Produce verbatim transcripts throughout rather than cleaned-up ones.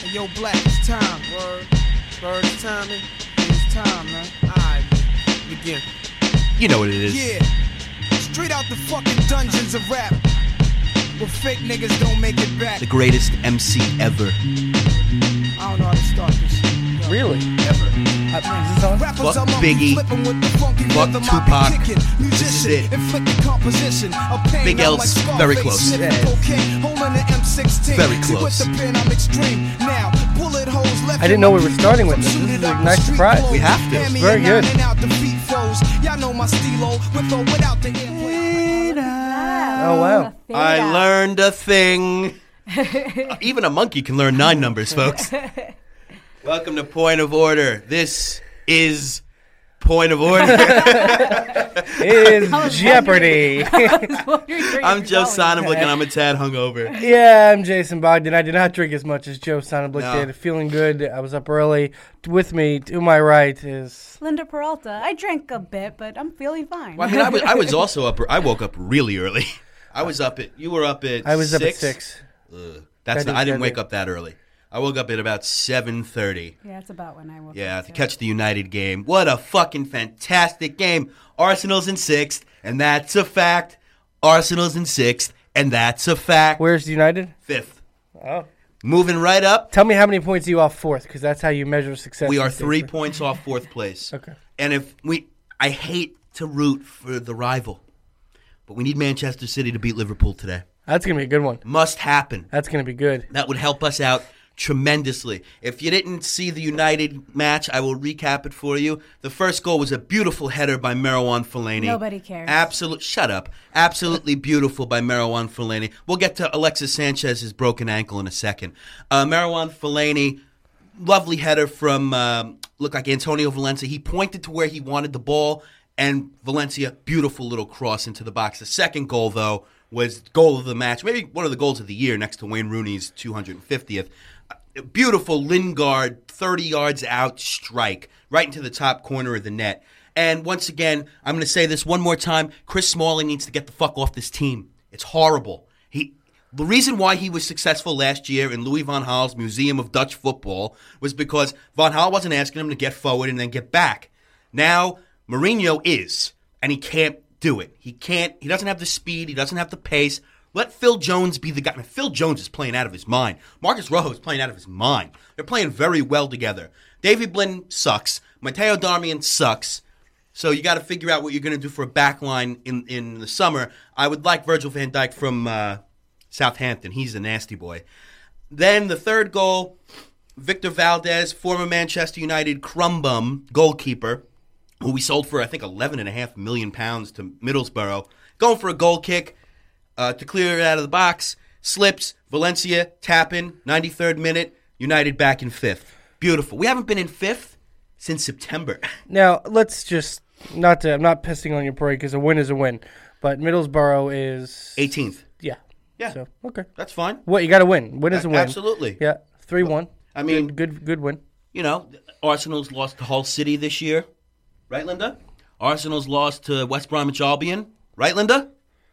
Yo, Black, it's time. Word. Word, it's time, man. It's time, man. Alright, begin. You know what it is. Yeah. Straight out the fucking dungeons of rap. Where fake niggas don't make it back. The greatest M C ever. I don't know how to start this shit. Yo. Really? Ever. Uh, is this on? Rappers Fuck are monkey Biggie. flipping with the funky Fuck rhythm I be Tupac. kicking. This is Musician, it. inflicting composition of pain. Big I'm L's like Scarface, very close. sniffing Yeah. cocaine, holding the M sixteen. Very See, close. with the pen, I'm extreme. Now, bullet holes left I didn't in know my we were feet starting from with this. This shooting is a up nice street surprise. clothes. We have to. Hand me Very a good. nine and out the feet froze. Y'all know my stilo with or without the airplane. Oh, wow. I learned a thing. Even a monkey can learn nine numbers, folks. Welcome to Point of Order. This is Point of Order. Is Jeopardy. I'm Joe Sonnenblick, and I'm a tad hungover. Yeah, I'm Jason Bogdan. I did not drink as much as Joe Sonnenblick No. did. Feeling good. I was up early. With me, to my right, is... Linda Peralta. I drank a bit, but I'm feeling fine. Well, I mean, I was, I was also up. I woke up really early. I was up at. You were up at. I was six? up at six. Ugh, that's That not, is I didn't deadly. wake up that early. I woke up at about seven thirty. Yeah, that's about when I woke Yeah, up. to too. catch the United game. What a fucking fantastic game. Arsenal's in sixth, and that's a fact. Arsenal's in sixth, and that's a fact. Where's United? Fifth. Oh. Moving right up, Tell me how many points are you off fourth, because that's how you measure success. we in are this three league. points off fourth place. Okay. And if we, I hate to root for the rival, but we need Manchester City to beat Liverpool today. That's going to be a good one. Must happen. That's going to be good. That would help us out tremendously. If you didn't see the United match, I will recap it for you. The first goal was a beautiful header by Marwan Fellaini. Nobody cares. Absolute, shut up. Absolutely beautiful by Marwan Fellaini. We'll get to Alexis Sanchez's broken ankle in a second. Uh, Marwan Fellaini, lovely header from, um, looked like Antonio Valencia. He pointed to where he wanted the ball, and Valencia, beautiful little cross into the box. The second goal, though, was goal of the match, maybe one of the goals of the year next to Wayne Rooney's two hundred fiftieth. A beautiful Lingard, thirty yards out strike, right into the top corner of the net. And once again, I'm going to say this one more time, Chris Smalling needs to get the fuck off this team. It's horrible. He, the reason why he was successful last year in Louis van Gaal's Museum of Dutch Football was because Van Gaal wasn't asking him to get forward and then get back. Now, Mourinho is, and he can't do it. He can't. He doesn't have the speed. He doesn't have the pace. Let Phil Jones be the guy. I mean, Phil Jones is playing out of his mind. Marcus Rojo is playing out of his mind. They're playing very well together. David Blinn sucks. Matteo Darmian sucks. So you got to figure out what you're going to do for a back line in, in the summer. I would like Virgil van Dijk from uh, Southampton. He's a nasty boy. Then the third goal, Victor Valdez, former Manchester United crumbum goalkeeper, who we sold for, I think, eleven point five million pounds to Middlesbrough, going for a goal kick uh, to clear it out of the box, slips, Valencia, tap in, ninety-third minute, United back in fifth. Beautiful. We haven't been in fifth since September. Now, let's just, not to, I'm not pissing on your parade because a win is a win, but Middlesbrough is... eighteenth. Yeah. Yeah. So, okay. That's fine. What, you got to win. Win is a win. Absolutely. Yeah, three one. I mean- Good, good, good win. You know, Arsenal's lost to Hull City this year. Right, Linda? Arsenal's lost to West Bromwich Albion. Right, Linda?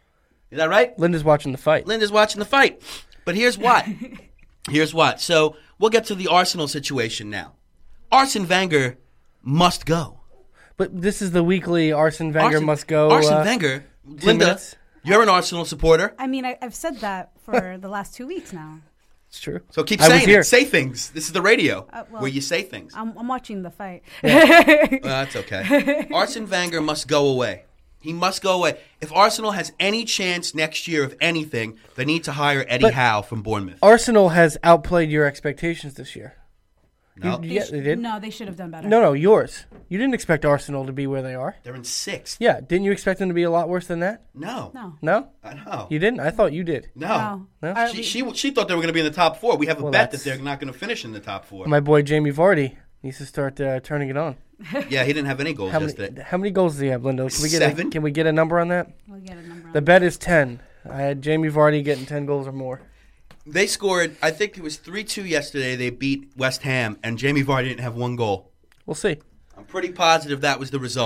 Is that right? Linda's watching the fight. Linda's watching the fight. But here's what. Here's what. So we'll get to the Arsenal situation now. Arsene Wenger must go. But this is the weekly Arsene Wenger Arsene, must go. Arsene uh, Wenger. two Linda, minutes. you're an Arsenal supporter. I mean, I, I've said that for the last two weeks now. It's true. So keep I was saying here. it. Say things. This is the radio Uh, well, where you say things. I'm, I'm watching the fight. Well, that's okay. Arsene Wenger must go away. He must go away. If Arsenal has any chance next year of anything, they need to hire Eddie But- Howe from Bournemouth. Arsenal has outplayed your expectations this year. No, You- yeah, sh- they did. No, they should have done better. No, no, yours. You didn't expect Arsenal to be where they are. they're in sixth. Yeah, didn't you expect them to be a lot worse than that? No. No. No? I know. You didn't? I thought you did. No. No? Are She, we- she she thought they were going to be in the top four. We have a Well, bet that that's- they're not going to finish in the top four. My boy Jamie Vardy needs to start uh, turning it on. Yeah, he didn't have any goals How many, yesterday. how many goals does he have, Lindo? Can we get Seven. A, can we get a number on that? We'll get a number on The that. bet is ten. I had Jamie Vardy getting ten goals or more. They scored, I think it was three two yesterday. They beat West Ham, and Jamie Vardy didn't have one goal. We'll see. I'm pretty positive that was the result.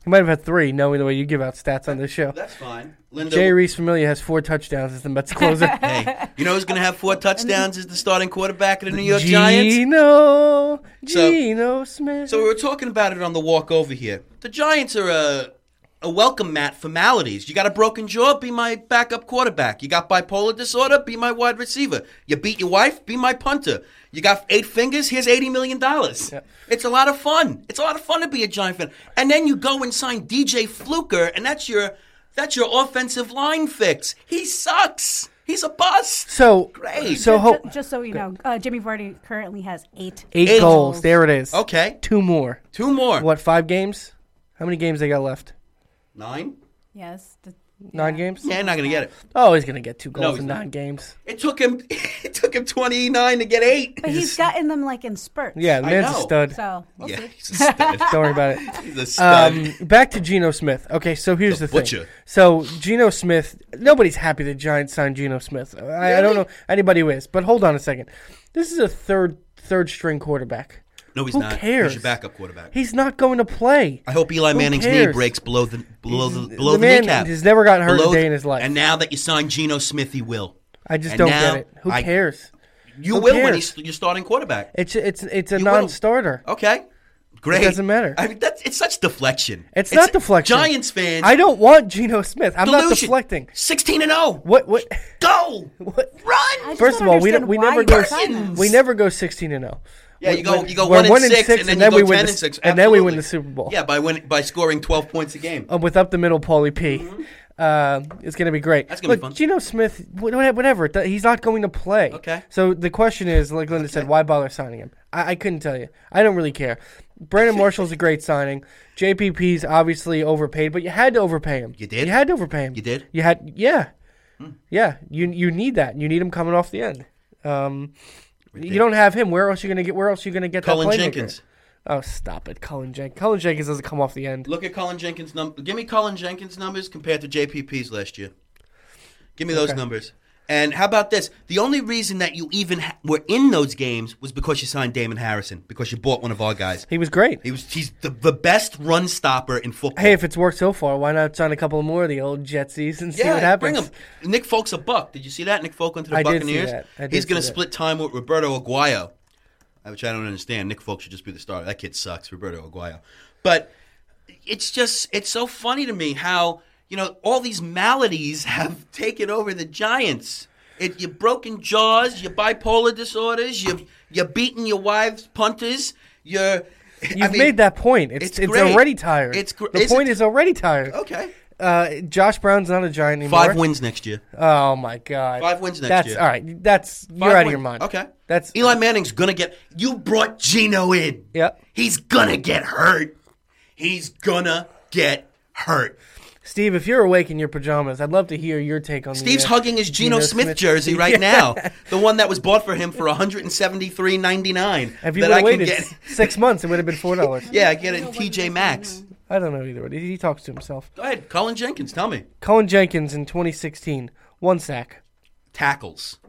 He might have had three, knowing the way you give out stats on this show. That's fine. Linda, Jay Reese Familia has four touchdowns as the Mets closer. hey, you know who's going to have four touchdowns as the starting quarterback of the New York Giants? Geno, So- Geno Smith. So we were talking about it on the walk over here. The Giants are a, a welcome mat for maladies. You got a broken jaw? Be my backup quarterback. You got bipolar disorder? Be my wide receiver. You beat your wife? Be my punter. You got eight fingers? Here's eighty million dollars. Yep. It's a lot of fun. It's a lot of fun to be a Giant fan. And then you go and sign D J Fluker, and that's your that's your offensive line fix. He sucks. He's a bust. so Great. So Ju- ho- just so you know, uh, Jimmy Vardy currently has eight. eight, Eight goals. goals. There it is. Okay. Two more. Two more. What? Five games? How many games they got left? Nine? Yes. The, Nine yeah. games? Yeah, you're not going to get it. Oh, he's gonna get two goals No, he's in not. nine games. It took him it took him twenty-nine to get eight. But he's gotten them like in spurts. Yeah, the I man's a know. stud. So we'll Yeah, see. he's a stud. Don't worry about it. He's a stud. Um, back to Geno Smith. Okay, so here's The the, thing. butcher. So Geno Smith, nobody's happy the Giants signed Geno Smith. I, I don't Really? know anybody who is, but hold on a second. This is a third third string quarterback. no, he's who not. cares? He's your backup quarterback. He's not going to play. I hope Eli Who Manning's knee cares? breaks below the below the He's- below the the, man kneecap. has never gotten hurt Below a day the- in his life. And now that you signed Geno Smith, he will. I just and don't now get it. Who I- cares? You Who will when cares? he's your starting quarterback. It's it's it's a You will. non-starter. Okay, great. It doesn't matter. I mean, that's it's such deflection. It's not deflection. Giants fans. I don't want Geno Smith. I'm not delusion. deflecting. Sixteen and zero. What what? Go. What? I Run. just First don't of all, we understand don't, we why never you go signed him. we never go sixteen and zero. Yeah, you go. You go We're one and one and six, six, and then, and then you we go win ten the- and six, and then we win Absolutely. the Super Bowl. Yeah, by win, by scoring twelve points a game. Uh, with up the middle, Paulie P. Uh, it's going to be great. That's gonna be Look, fun. Geno Smith, wh- wh- whatever. th- He's not going to play. Okay. So the question is, like Linda said, why bother signing him? I, I couldn't tell you. I don't really care. Brandon Marshall's a great signing. J P P's obviously overpaid, but you had to overpay him. You did? You had to overpay him. You did? You had, yeah, yeah. You you need that. You need him coming off the end. Um, you don't have him. Where else you gonna get? Where else you gonna get Cullen that playmaker? Jenkins. Oh, stop it, Cullen Jenkins. Cullen Jenkins doesn't come off the end. Look at Colin Jenkins' number. Give me Colin Jenkins' numbers compared to J P P's last year. Give me those Okay. numbers. And how about this? The only reason that you even ha- were in those games was because you signed Damon Harrison, because you bought one of our guys. He was great. He was he's the, the best run stopper in football. Hey, if it's worked so far, why not sign a couple more of the old Jetsies and see what happens? bring him. Nick Folk's a buck. Did you see that? Nick Folk went to the I did see Buccaneers. that. I did He's going to see that. split time with Roberto Aguayo, which I don't understand. Nick Folk should just be the starter. That kid sucks, Roberto Aguayo. But it's just it's so funny to me how you know all these maladies have taken over the Giants. It, your broken jaws, your bipolar disorders, you you're beating your wife's punters. You're You've I mean, made that point. It's it's it's, great. already tired. It's gr- the is point it? is already tired. okay. Uh, Josh Brown's not a Giant anymore. Five wins next year. Oh my God. Five wins next That's year. all right. That's you're Five out of wins. your mind. Okay. That's Eli Manning's gonna get. You brought Geno in. Yep. He's gonna get hurt. He's gonna get hurt. Steve, if you're awake in your pajamas, I'd love to hear your take on Steve's the, uh, hugging his Geno, Geno Smith, Smith. jersey right Yeah. now, the one that was bought for him for one hundred seventy-three ninety-nine. If you that would I have can waited get. s- six months, it would have been four dollars. Yeah, I get it in T J Maxx. I don't know either. way. He talks to himself. Go ahead, Colin Jenkins. Tell me Cullen Jenkins in twenty sixteen, one sack, tackles.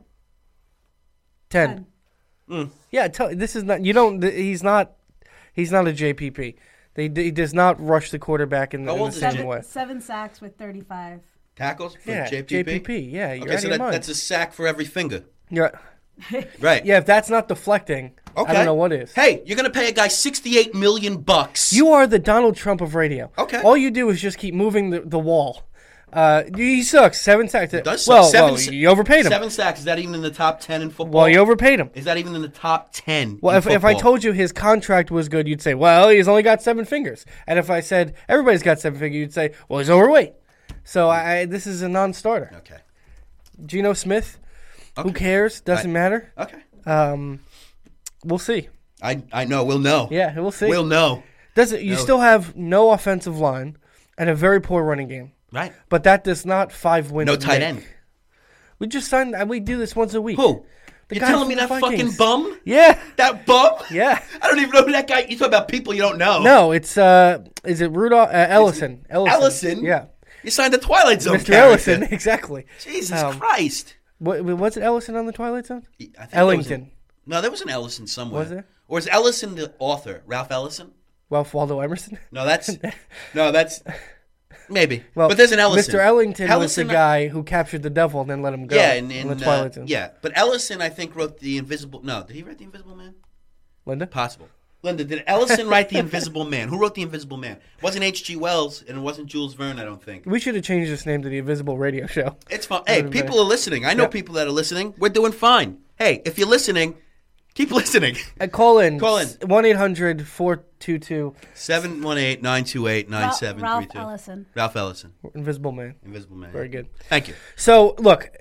ten. Yeah, tell, this is not. You don't. th- He's not. He's not a J P P. They, he does not rush the quarterback in the, How in old the is same J- Seven, way. seven sacks with thirty-five. Tackles for Yeah, J P P. J P P. Yeah, you're Okay, out so of your that, mind. that's a sack for every finger. Yeah, Right. yeah. If that's not deflecting, Okay. I don't know what is. Hey, you're gonna pay a guy sixty-eight million bucks. You are the Donald Trump of radio. Okay. All you do is just keep moving the, the wall. Uh, he sucks. Seven sacks. Does suck. well, Seven well, sa- you overpaid him. Seven sacks. Is that even in the top ten in football? Well, you overpaid him. Is that even in the top ten? Well, in if, if I football? told you his contract was good, you'd say, well, he's only got seven fingers. And if I said everybody's got seven fingers, you'd say, well, he's overweight. So I, I this is a non-starter. Okay. Geno Smith, who Okay. cares? Doesn't Right. matter. Okay. Um, we'll see. I I know. We'll know. Yeah, we'll see. We'll know. Does it? You No. still have no offensive line and a very poor running game, Right. but that does not five wins. No tight make. end. We just signed. and We do this once a week. Who? The You're guy telling me from that the fucking Vikings. bum? Yeah. That bum? Yeah. I don't even know who that guy. You talk about people you don't know. No, it's uh, is it Rudolph uh, Ellison? Ellison? Ellison? Yeah, You signed the Twilight Zone Mister character. Ellison. Exactly. Jesus Um, Christ. What, was it Ellison on the Twilight Zone? I think there was Ellington. a- no, there was an Ellison somewhere. Was there? Or is Ellison the author? Ralph Ellison? Ralph Waldo Emerson. No, that's no, that's maybe. Well, but there's an Ellison. Mister Ellington Ellison, was the guy who captured the devil and then let him go. Yeah, in, in in the uh, Twilight Zone. yeah. But Ellison, I think, wrote the Invisible. No, did he write the Invisible Man? Linda. Possible. Linda, did Ellison write the Invisible Man? Who wrote the Invisible Man? It wasn't H G. Wells, and it wasn't Jules Verne. I don't think. We should have changed this name to the Invisible Radio Show. It's fine. Hey, Would've people been- are listening. I know Yep. people that are listening. We're doing fine. Hey, if you're listening, keep listening. Uh, call in. Call in. one eight hundred four two two seven one eight, nine two eight, nine seven three two. Ralph Ellison. Ralph Ellison. Invisible Man. Invisible Man. Very good. Thank you. So, look,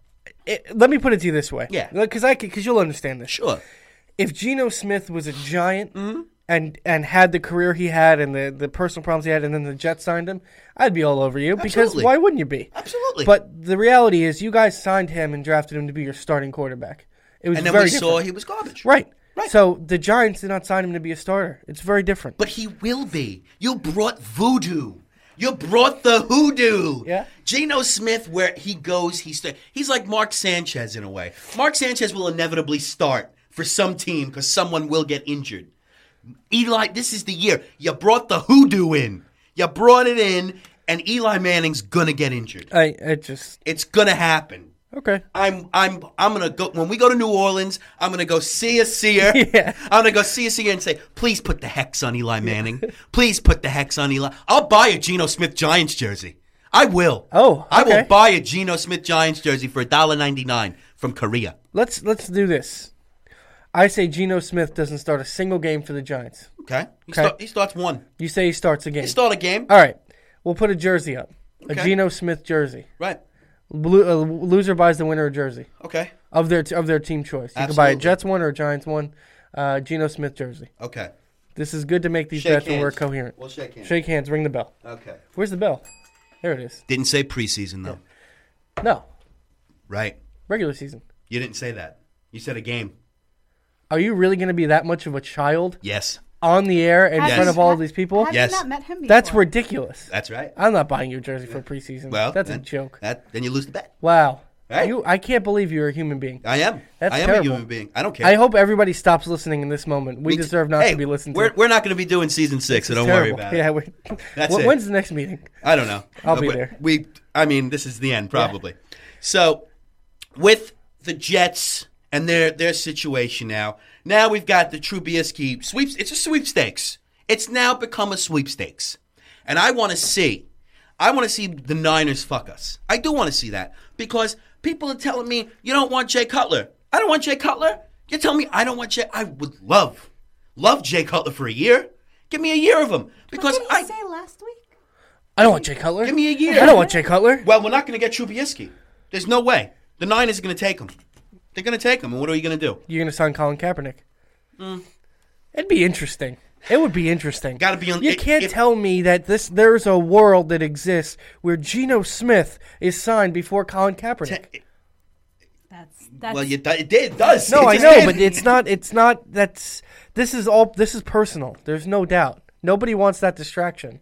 it, let me put it to you this way. Yeah. Because I because you'll understand this. Sure. If Geno Smith was a giant Mm-hmm. and and had the career he had and the, the personal problems he had, and then the Jets signed him, I'd be all over you. Because Absolutely. why wouldn't you be? Absolutely. But the reality is, you guys signed him and drafted him to be your starting quarterback. It was and then very we different. saw he was garbage. Right. Right. So the Giants did not sign him to be a starter. It's very different. But he will be. You brought voodoo. You brought the hoodoo. Yeah. Geno Smith, where he goes, he st- he's like Mark Sanchez in a way. Mark Sanchez will inevitably start for some team because someone will get injured. Eli, this is the year. You brought the hoodoo in. You brought it in, and Eli Manning's gonna get injured. I it just It's gonna happen. okay. I'm I'm I'm gonna go when we go to New Orleans. I'm gonna go see a seer. Yeah. I'm gonna go see a seer and say, please put the hex on Eli Manning. Please put the hex on Eli. I'll buy a Geno Smith Giants jersey. I will. Oh, I will okay. buy a Geno Smith Giants jersey for a dollar ninety nine from Korea. Let's let's do this. I say Geno Smith doesn't start a single game for the Giants. Okay. He, Okay. Start, he starts one. You say he starts a game. He start a game. All right. We'll put a jersey up. A Okay. Geno Smith jersey. Right. Lo- uh, loser buys the winner a jersey Okay. of their of their team choice. You can buy a Absolutely. Jets one or a Giants one. Uh, Geno Smith jersey. Okay. This is good to make these Shake bets when we're hands. coherent. We'll shake hands. Shake hands. Ring the bell. Okay. Where's the bell? There it is. Didn't say preseason though. No, Right. regular season. You didn't say that. You said a game. Are you really going to be that much of a child Yes. on the air in Have front you- of all of these people? Have Yes. you not met him before? That's ridiculous. That's right. I'm not buying you a jersey for preseason. Well, that's a then- joke. That then you lose the bet. Wow. Right? You, I can't believe you're a human being. I am. That's I am terrible. a human being. I don't care. I hope everybody stops listening in this moment. We Me t- deserve not hey, to be listened we're, to. We're not going to be doing season six, so don't worry Terrible. about Yeah, it. we, That's Wh- it. When's the next meeting? I don't know. I'll Uh, be we- there. We, I mean, this is the end probably. So, with the Jets and their their situation now, now we've got the Trubisky sweeps. It's a sweepstakes. It's now become a sweepstakes, and I want to see. I want to see the Niners fuck us. I do want to see that because people are telling me you don't want Jay Cutler. I don't want Jay Cutler. You're telling me I don't want Jay. I would love, love Jay Cutler for a year. Give me a year of him What because did he I. say last week? I don't want Jay Cutler. Give me a year. I don't want Jay Cutler. Well, we're not going to get Trubisky. There's no way. The Niners are going to take him. They're going to take him, and what are you going to do? You're going to sign Colin Kaepernick. Mm. It'd be interesting. It would be interesting. Gotta be on- You it- can't if- tell me that this there's a world that exists where Geno Smith is signed before Colin Kaepernick. Te- That's that's well, you, it did. It does. No, It I just know, did. but it's not. It's not. That's. This is all. This is personal. There's no doubt. Nobody wants that distraction.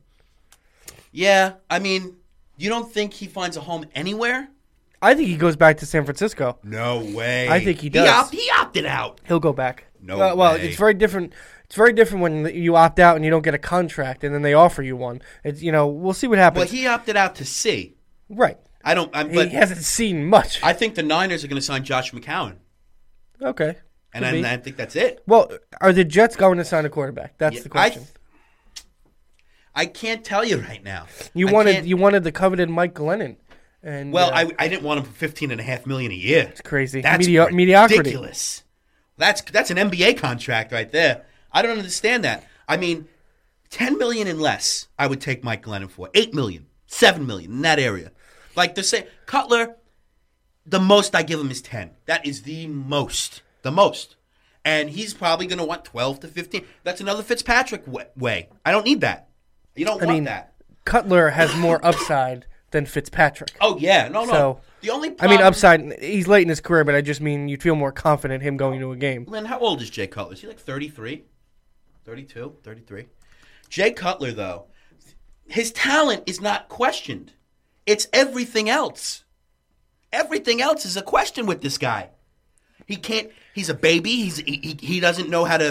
Yeah, I mean, you don't think he finds a home anywhere? I think he goes back to San Francisco. No way. I think he does. He, opt- he opted out. He'll go back. No Uh, well, way. it's very different. It's very different when you opt out and you don't get a contract, and then they offer you one. It's you know we'll see what happens. Well, he opted out to see. right. I don't. I'm, He but hasn't seen much. I think the Niners are going to sign Josh McCown, okay. and Could I, be. and I think that's it. Well, are the Jets going to sign a quarterback? That's Yeah, the question. I, I can't tell you right now. you I wanted can't- you wanted the coveted Mike Glennon, and Well, uh, I, I didn't want him for fifteen and a half million a year. It's crazy. That's Medio- mediocrity. ridiculous. That's that's an N B A contract right there. I don't understand that. I mean, ten million and less, I would take Mike Glennon for. Eight million, seven million in that area. Like the say Cutler, the most I give him is ten. That is the most, the most, and he's probably going to want twelve to fifteen. That's another Fitzpatrick wa- way. I don't need that. You don't I want mean, that. Cutler has more upside than Fitzpatrick. Oh yeah, no, no. So, the only I problem, mean, upside. He's late in his career, but I just mean you'd feel more confident him going to a game. Lynn, how old is Jay Cutler? Is he like thirty-three? thirty-two? thirty-three? Jay Cutler, though, his talent is not questioned. It's everything else. Everything else is a question with this guy. He can't, he's a baby. He's, he, he he doesn't know how to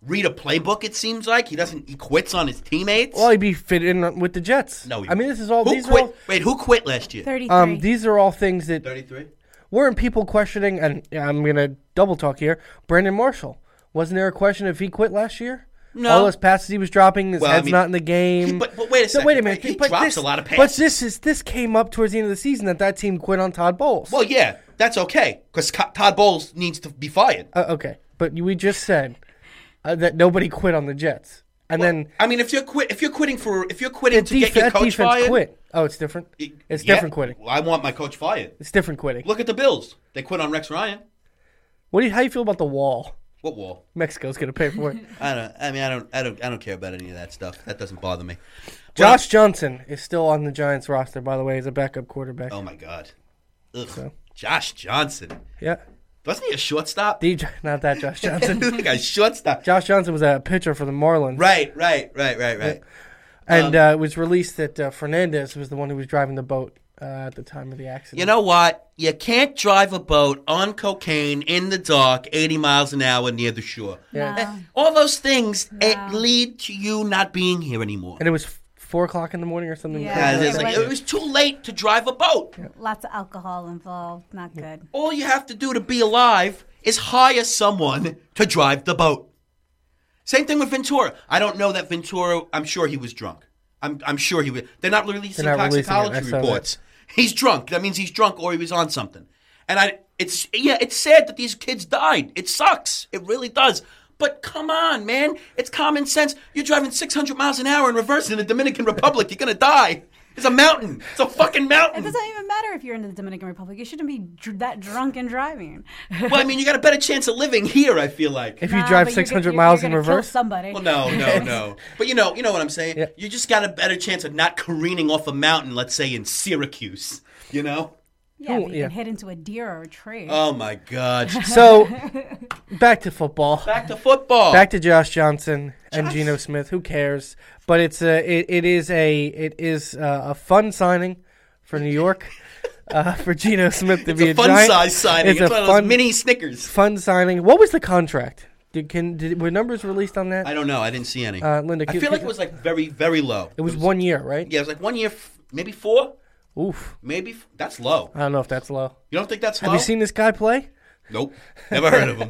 read a playbook. It seems like he doesn't. He quits on his teammates. Well, he'd be fit in with the Jets. no, he I mean, this is all. Who these quit? are all. Wait, who quit last year? thirty-three. Um, these are all things that Thirty-three. weren't people questioning. And yeah, I'm gonna double talk here. Brandon Marshall, wasn't there a question if he quit last year? No. All those passes he was dropping, his Well, I head's mean, not in the game. he- but- but wait a So second. wait a minute. He but drops this, a lot of But passes. this is this came up towards the end of the season that that team quit on Todd Bowles. Well, yeah, that's okay because Todd Bowles needs to be fired. Uh, okay, but we just said uh, that nobody quit on the Jets, and then I mean, if you're quit, if you're quitting for, if you're quitting the to get def- your that coach defense fired, quit. Oh, it's different. it- It's yeah, different quitting. I want my coach fired. It's different quitting. Look at the Bills. They quit on Rex Ryan. What do you, how do you feel about the wall? What wall? Mexico's gonna pay for it. I don't. I mean, I don't. I don't. I don't care about any of that stuff. That doesn't bother me. Josh Johnson is still on the Giants roster, by the way, as a backup quarterback. Oh my God. Ugh. So. Josh Johnson. Yeah, Wasn't he a shortstop? D J, not that Josh Johnson. This guy's shortstop. Josh Johnson was a pitcher for the Marlins. Right. Right. Right. Right. Right. And Um, uh, it was released that uh, Fernandez was the one who was driving the boat uh, at the time of the accident. You know what? You can't drive a boat on cocaine in the dark, eighty miles an hour near the shore. Yeah. No. All those things No. eh, lead to you not being here anymore. And it was f- four o'clock in the morning or something. Yeah. crazy Uh, like it's that. like, it was too late to drive a boat. Lots of alcohol involved. Not good. All you have to do to be alive is hire someone to drive the boat. Same thing with Ventura. I don't know that Ventura. I'm sure he was drunk. I'm I'm sure he was. They're not releasing They're not releasing it. toxicology I saw that. reports. He's drunk. That means he's drunk or he was on something. And I, it's yeah, it's sad that these kids died. It sucks. It really does. But come on, man. It's common sense. You're driving six hundred miles an hour in reverse in the Dominican Republic. You're gonna die. It's a mountain. It's a fucking It mountain. doesn't even matter if you're in the Dominican Republic. You shouldn't be dr- that drunk and driving. Well, I mean, you got a better chance of living here. I feel like. If you Nah, drive but you're six hundred gonna- miles you're in gonna kill reverse, somebody. Well, no, no, no. But you know, you know what I'm saying. Yeah. You just got a better chance of not careening off a mountain. Let's say in Syracuse. You know. Yeah, but you yeah. can hit into a deer or a tree. Oh my God. so back to football. Back to football. Back to Josh Johnson and Geno Smith. Who cares? But it's a it, it is a it is uh, a fun signing for New York uh, for Geno Smith to it's be a a, fun giant. size signing. It's It's, a one of fun those mini Snickers. fun signing. What was the contract? Did can did, were numbers released on that? I don't know. I didn't see any. Uh, Linda, I can- feel like can- it was like very, very low. It was one year, right? Yeah, it was like one year, f- maybe four, Oof. maybe. F- that's low. I don't know if that's low. You don't think that's Have low? you seen this guy play? Nope. Never heard of him.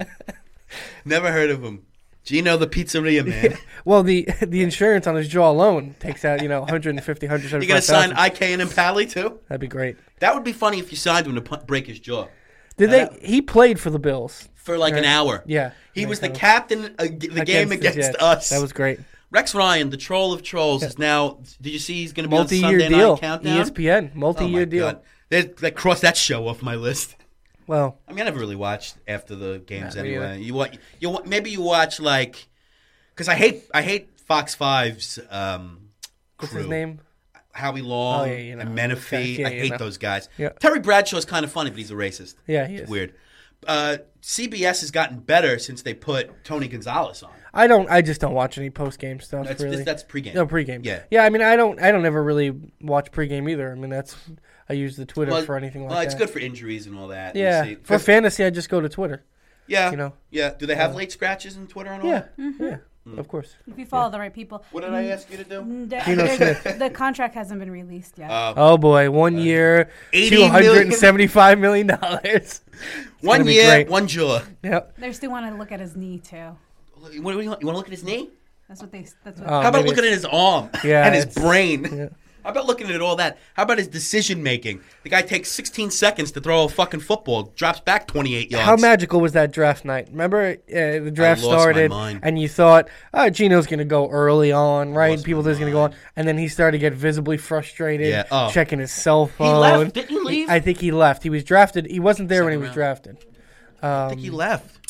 Never heard of him. Gino the pizzeria man. Well, the the insurance on his jaw alone takes out, you know, one fifty, one You seventy-five gonna sign thousand. I K and Pally too? That'd be great. That would be funny if you signed him to pu- break his jaw Did Uh, they? He played for the Bills. for like an Right. hour. Yeah. He Yeah, was the that was- captain of the game the against Jets. us. That was great. Rex Ryan, the troll of trolls, is now. Did you see he's going to be Multi-year on Sunday deal. Night Countdown? E S P N. Oh Multi-year my deal. God. They, they crossed that show off my list. Well, I mean, I never really watched after the games Not me anyway. either. You wa- you wa- maybe you watch like because I hate I hate Fox Five's um, crew. what's his name? Howie Long Oh, yeah, you know, and those Menifee. guys. Yeah, I you hate know. those guys. Yeah. Terry Bradshaw's kind of funny, but he's a racist. Yeah, he It's is. weird. Uh, C B S has gotten better since they put Tony Gonzalez on. I don't. I just don't watch any post game stuff. That's really. that's pregame. No pregame. Yeah. Yeah. I mean, I don't. I don't ever really watch pregame either. I mean, that's. I use the Twitter Well, for anything like well, that. it's good for injuries and all that. You Yeah. see- For fantasy, I just go to Twitter. yeah, you know. yeah. Do they have late scratches in Twitter and all Yeah. that? Yeah. Mm. Of course. If you follow the right people. What did I ask you to do? Mm, the- Geno the- Smith. The contract hasn't been released yet. Uh, Oh boy, one year, eighty two hundred and seventy-five million dollars. one gonna be year, great. one jaw. Yep. They still want to look at his knee too. What, do you want? You want to look at his knee? That's what they. That's what. Oh, How about maybe looking at his arm Yeah, and his it's- brain? yeah. How about looking at all that? How about his decision making? The guy takes sixteen seconds to throw a fucking football, drops back twenty-eight yards. How magical was that draft night? Remember, uh, the draft lost my started, mind. and you thought, "Oh, Gino's going to go early on, right? lost People my think he's going to go on," and then he started to get visibly frustrated, Yeah, oh. checking his cell He phone. left? Didn't he leave? I think he left. He was drafted. He wasn't there when he Second was round. drafted. I think he left.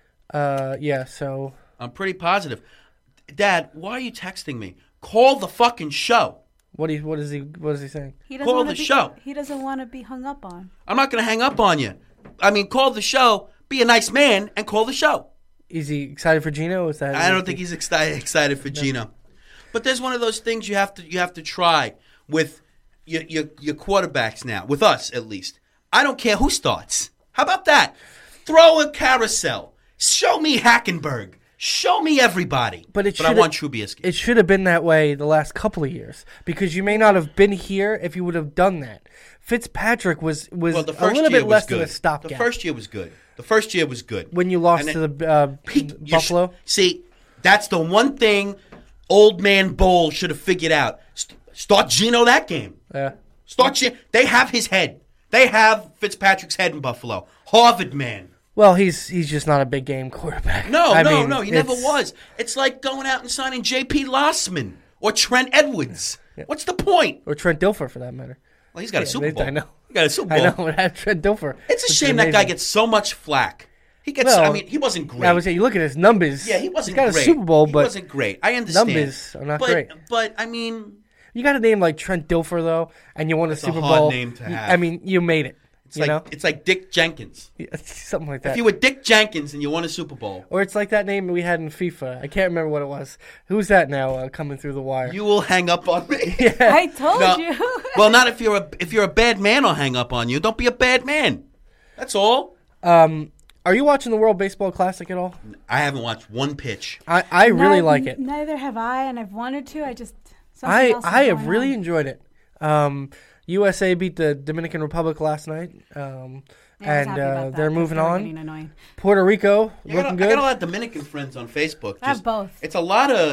Uh, yeah. So I'm pretty positive. Dad, why are you texting me? Call the fucking show. what? He, what is he? What is he saying? He doesn't Call wanna the be, show. He doesn't want to be hung up on. I'm not going to hang up on you. I mean, call the show, be a nice man, and call the show. Is he excited for Gino? Is that? I don't think he's excited excited for Gino. But there's one of those things you have to you have to try with your, your your quarterbacks now, with us at least. I don't care who starts. How about that? Throw a carousel. Show me Hackenberg. Show me everybody. But it but I shoulda- want Trubisky. It should have been that way the last couple of years because you may not have been here if you would have done that. Fitzpatrick was was well, the a first little year bit was less good. than a stopgap. The first year was good. The first year was good. when you lost And to then- the uh, He- you sh- Buffalo. see, that's the one thing Old Man Bowl should have figured out. St- start Geno that game. Yeah. Start Geno. They have his head. They have Fitzpatrick's head in Buffalo. Harvard man. Well, he's he's just not a big game quarterback. No, I no, mean, no. He never it's- was. It's like going out and signing J P. Lossman or Trent Edwards. What's the point? Or Trent Dilfer, for that matter. Well, he's got a Yeah, Super they- Bowl. I know. He got a Super Bowl. I know. It had Trent Dilfer. It's a which is shame that guy amazing. gets so much flack. He gets. Well, I mean, he wasn't great. I would say you look at his numbers. yeah, he wasn't He's got great. a Super Bowl, he but wasn't great. I understand. numbers are not but, great. But I mean, you got a name like Trent Dilfer though, and you won a That's a Super hard Bowl. name to You- have. I mean, you made it. it's you like know, it's like Dick Jenkins. Yeah, something like that. If you were Dick Jenkins and you won a Super Bowl, Or it's like that name we had in FIFA. I can't remember what it was. Who's that now uh, coming through the wire? you will hang up on me. I told No. you. Well, not if you're a if you're a bad man. I'll hang up on you. Don't be a bad man. That's all. Um, are you watching the World Baseball Classic at all? I haven't watched one pitch. I, I really Neither- like it. Neither have I, and I've wanted to. I just something I else is I have going really on. enjoyed it. Um, U S A beat the Dominican Republic last night, um, Yeah, I was and happy uh, about that, they're 'cause got they were on. getting annoying. Puerto Rico I got, looking a, I good. got a lot of Dominican friends on Facebook. I have Just- both. It's a lot of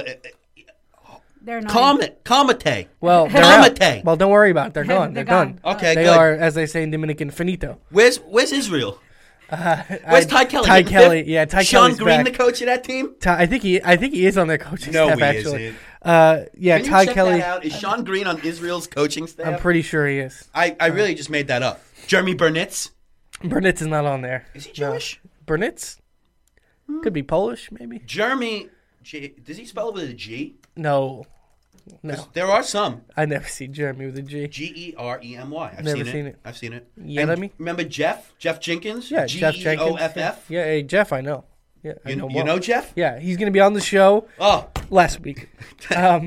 They're annoying. comment, comate. Well, they're out. Comite. Well, don't worry about it. They're gone. They're, They're done. gone. Okay, They good. are, as they say in Dominican, finito. Where's Where's Israel? Where's I- Ty Kelly? Ty Hitting Kelly, fifth? yeah, Ty Sean Kelly's Green, back. the coach of that team. Ty, I think he, I think he is on their coaching No, staff. he actually, isn't. uh, yeah, Can you Ty check Kelly. that out? Is Sean Green on Israel's coaching staff? I'm pretty sure he is. I, I really just made that up. Jeremy Burnitz. Burnitz is not on there. Is he No. Jewish? Burnitz could be Polish, maybe. Jeremy. G, does he spell it with a G? No, no, 'Cause there are some. I never see Jeremy with a G. G E R E M Y. I've Never seen, seen it. it. I've seen it. Yeremy? And remember Jeff? Jeff Jenkins? Yeah, G Jeff E Jenkins. O F F? Yeah, hey, Jeff, I know. Yeah, I You, know. you well. know Jeff? Yeah, he's going to be on the show Oh, last week. Um,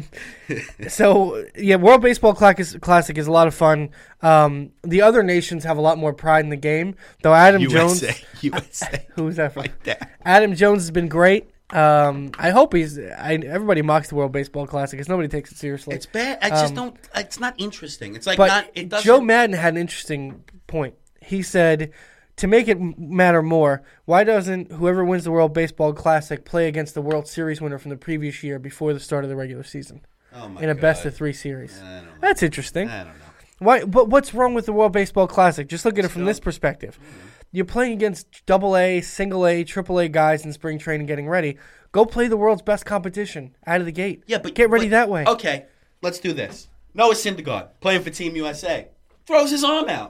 so yeah, World Baseball Classic Classic is a lot of fun. Um, the other nations have a lot more pride in the game, though. Adam U S Jones, A. U S A. who's that from? Like that. Adam Jones has been great. Um, I hope he's. I, everybody mocks the World Baseball Classic because nobody takes it seriously. It's bad. I just Um, don't. It's not interesting. It's like But not. It doesn't. Joe Madden had an interesting point. He said, to make it m- matter more, why doesn't whoever wins the World Baseball Classic play against the World Series winner from the previous year before the start of the regular season oh my in a God. best of three series? I don't know. That's interesting. I don't know. Why? But what's wrong with the World Baseball Classic? Just look at it from this perspective. You're playing against double A, single A, triple A guys in spring training getting ready. Go play the world's best competition out of the gate. Yeah, but get ready but- that way. Okay, let's do this. Noah Syndergaard playing for Team U S A throws his arm out.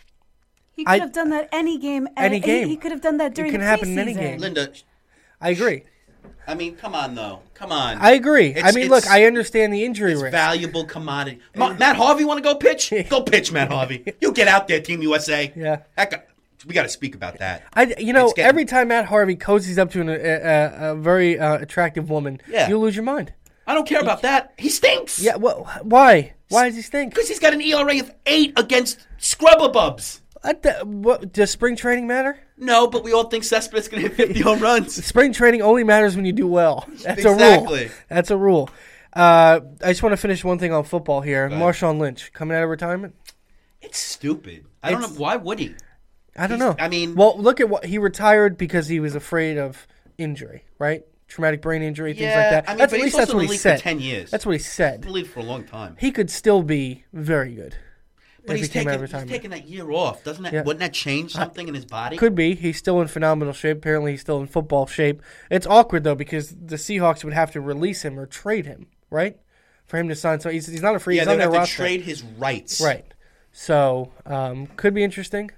He I- could have done that any game. Any he- game. He, could have done that during can the happen in any preseason. game. Linda, I agree. I mean, come on though. Come on. I agree. I It's- mean, it's- look, I understand the injury It's risk. valuable commodity. Ma- Matt Harvey want to go pitch? Go pitch, Matt Harvey. You get out there, Team U S A. Yeah. Heck, we got to speak about that. I, you know, It's getting- every time Matt Harvey cozies up to an, a, a, a very uh, attractive woman, Yeah. you lose your mind. I don't care about that. He stinks. Yeah, well, why? Why does he stink? Because he's got an E R A of eight against scrubber bubs. What the, what, does spring training matter? No, but we all think Cespedes going to hit fifty home runs. Spring training only matters when you do well. That's a Exactly. rule. That's a rule. Uh, I just want to finish one thing on football here. ahead. Marshawn Lynch coming out of retirement. It's stupid. I don't It's- know. Why would he? I don't He's- know. I mean- well, look at what he retired because he was afraid of injury, right? Traumatic brain injury, things Yeah, like that. I mean, that's but at he's least that's also what in the he league said. for ten years. That's what he said. Been for a long time. He could still be very good. But if he's he came taking, out of he's retirement. taking that year off. Doesn't that? Yeah. Wouldn't that change something in his body? Could be. He's still in phenomenal shape. Apparently, he's still in football shape. It's awkward though because the Seahawks would have to release him or trade him, right, for him to sign. So he's, he's not a free. Yeah, he's they on would their have to roster. trade his rights. Right. So um, could be interesting.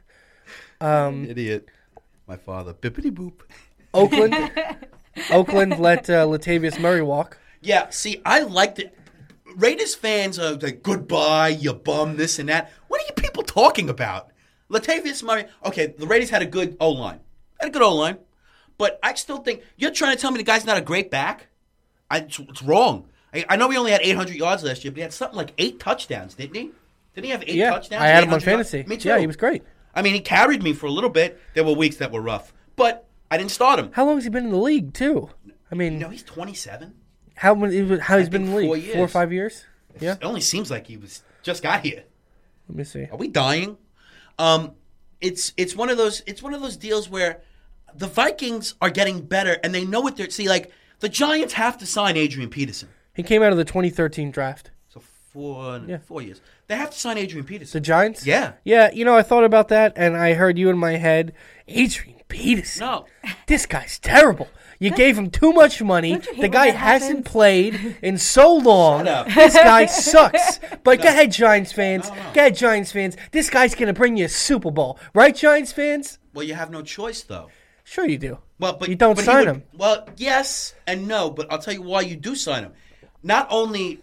Um, Idiot. My father. Bippity boop. Oakland. Oakland let uh, Latavius Murray walk. Yeah. See, I liked it. Raiders fans are like, goodbye, you bum, this and that. What are you people talking about? Latavius Murray. Okay, the Raiders had a good O line. Had a good O line, but I still think you're trying to tell me the guy's not a great back. I, it's, it's wrong. I, I know he only had eight hundred yards last year, but he had something like eight touchdowns, didn't he? Didn't he have eight Yeah, touchdowns? I had him on eight hundred yards? fantasy. Me too. Yeah, he was great. I mean, he carried me for a little bit. There were weeks that were rough, but I didn't start him. How long has he been in the league too? I mean, No, he's twenty-seven. how many? How he's I been in think the four league? years. Four or five years. Yeah. It only seems like he was just got here. Let me see. Are we dying? Um, it's it's one of those it's one of those deals where the Vikings are getting better and they know what they're see. Like the Giants have to sign Adrian Peterson. He came out of the twenty thirteen draft. So four Yeah. four years. They have to sign Adrian The Peterson. Giants. Yeah. Yeah. You know, I thought about that, and I heard you in my head, Adrian Peterson. No. This guy's terrible. You gave him too much money. Don't you hate The when guy that hasn't happens? played in so long. Shut up. This guy sucks. But go ahead, Giants fans. Go ahead, Giants fans. This guy's going to bring you a Super Bowl. Right, Giants fans? Well, you have no choice though. Sure you do. Well, but You don't but he sign would- him. Well, yes and no, but I'll tell you why you do sign him. Not only,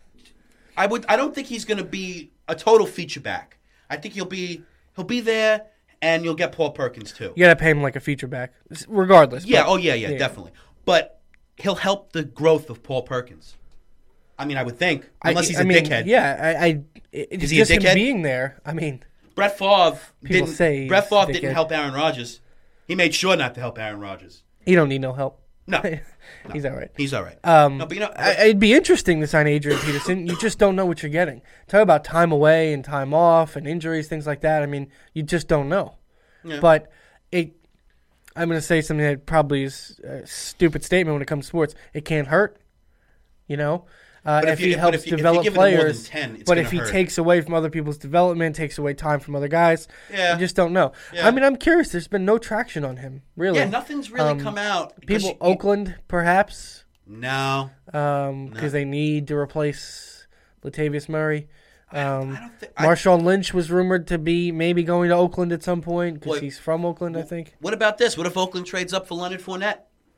I would, I don't think he's going to be a total feature back. I think he'll be, he'll be there, and you'll get Paul Perkins too. You got to pay him like a feature back, regardless. Yeah. but- Oh yeah, yeah, definitely. But he'll help the growth of Paul Perkins. I mean, I would think, unless I, he's I a mean, dickhead. Yeah, I, I it's Is he a just him dickhead? being there. I mean, Brett Favre People didn't. say Brett he's Favre a didn't dickhead. help Aaron Rodgers. He made sure not to help Aaron Rodgers. he don't need no help. No, He's all right. he's all right. Um, no, but you know, I, it'd be interesting to sign Adrian Peterson. You just don't know what you're getting. Talk about time away and time off and injuries, things like that. I mean, you just don't know. Yeah. But it, I'm going to say something that probably is a stupid statement when it comes to sports. It can't hurt, you know. Uh, But if, if you- he but helps if you- if you develop give it more than players, ten, it's but gonna if he hurt. takes away from other people's development, takes away time from other guys, Yeah. you just don't know. Yeah. I mean, I'm curious. There's been no traction on him, really. yeah, nothing's really Um, come out. because People, you- Oakland, perhaps. No, Um, because they need to replace Latavius Murray. Um, I don't think. I, Marshawn Lynch was rumored to be maybe going to Oakland at some point because Wait. he's from Oakland, I think. what about this? What if Oakland trades up for Leonard Fournette?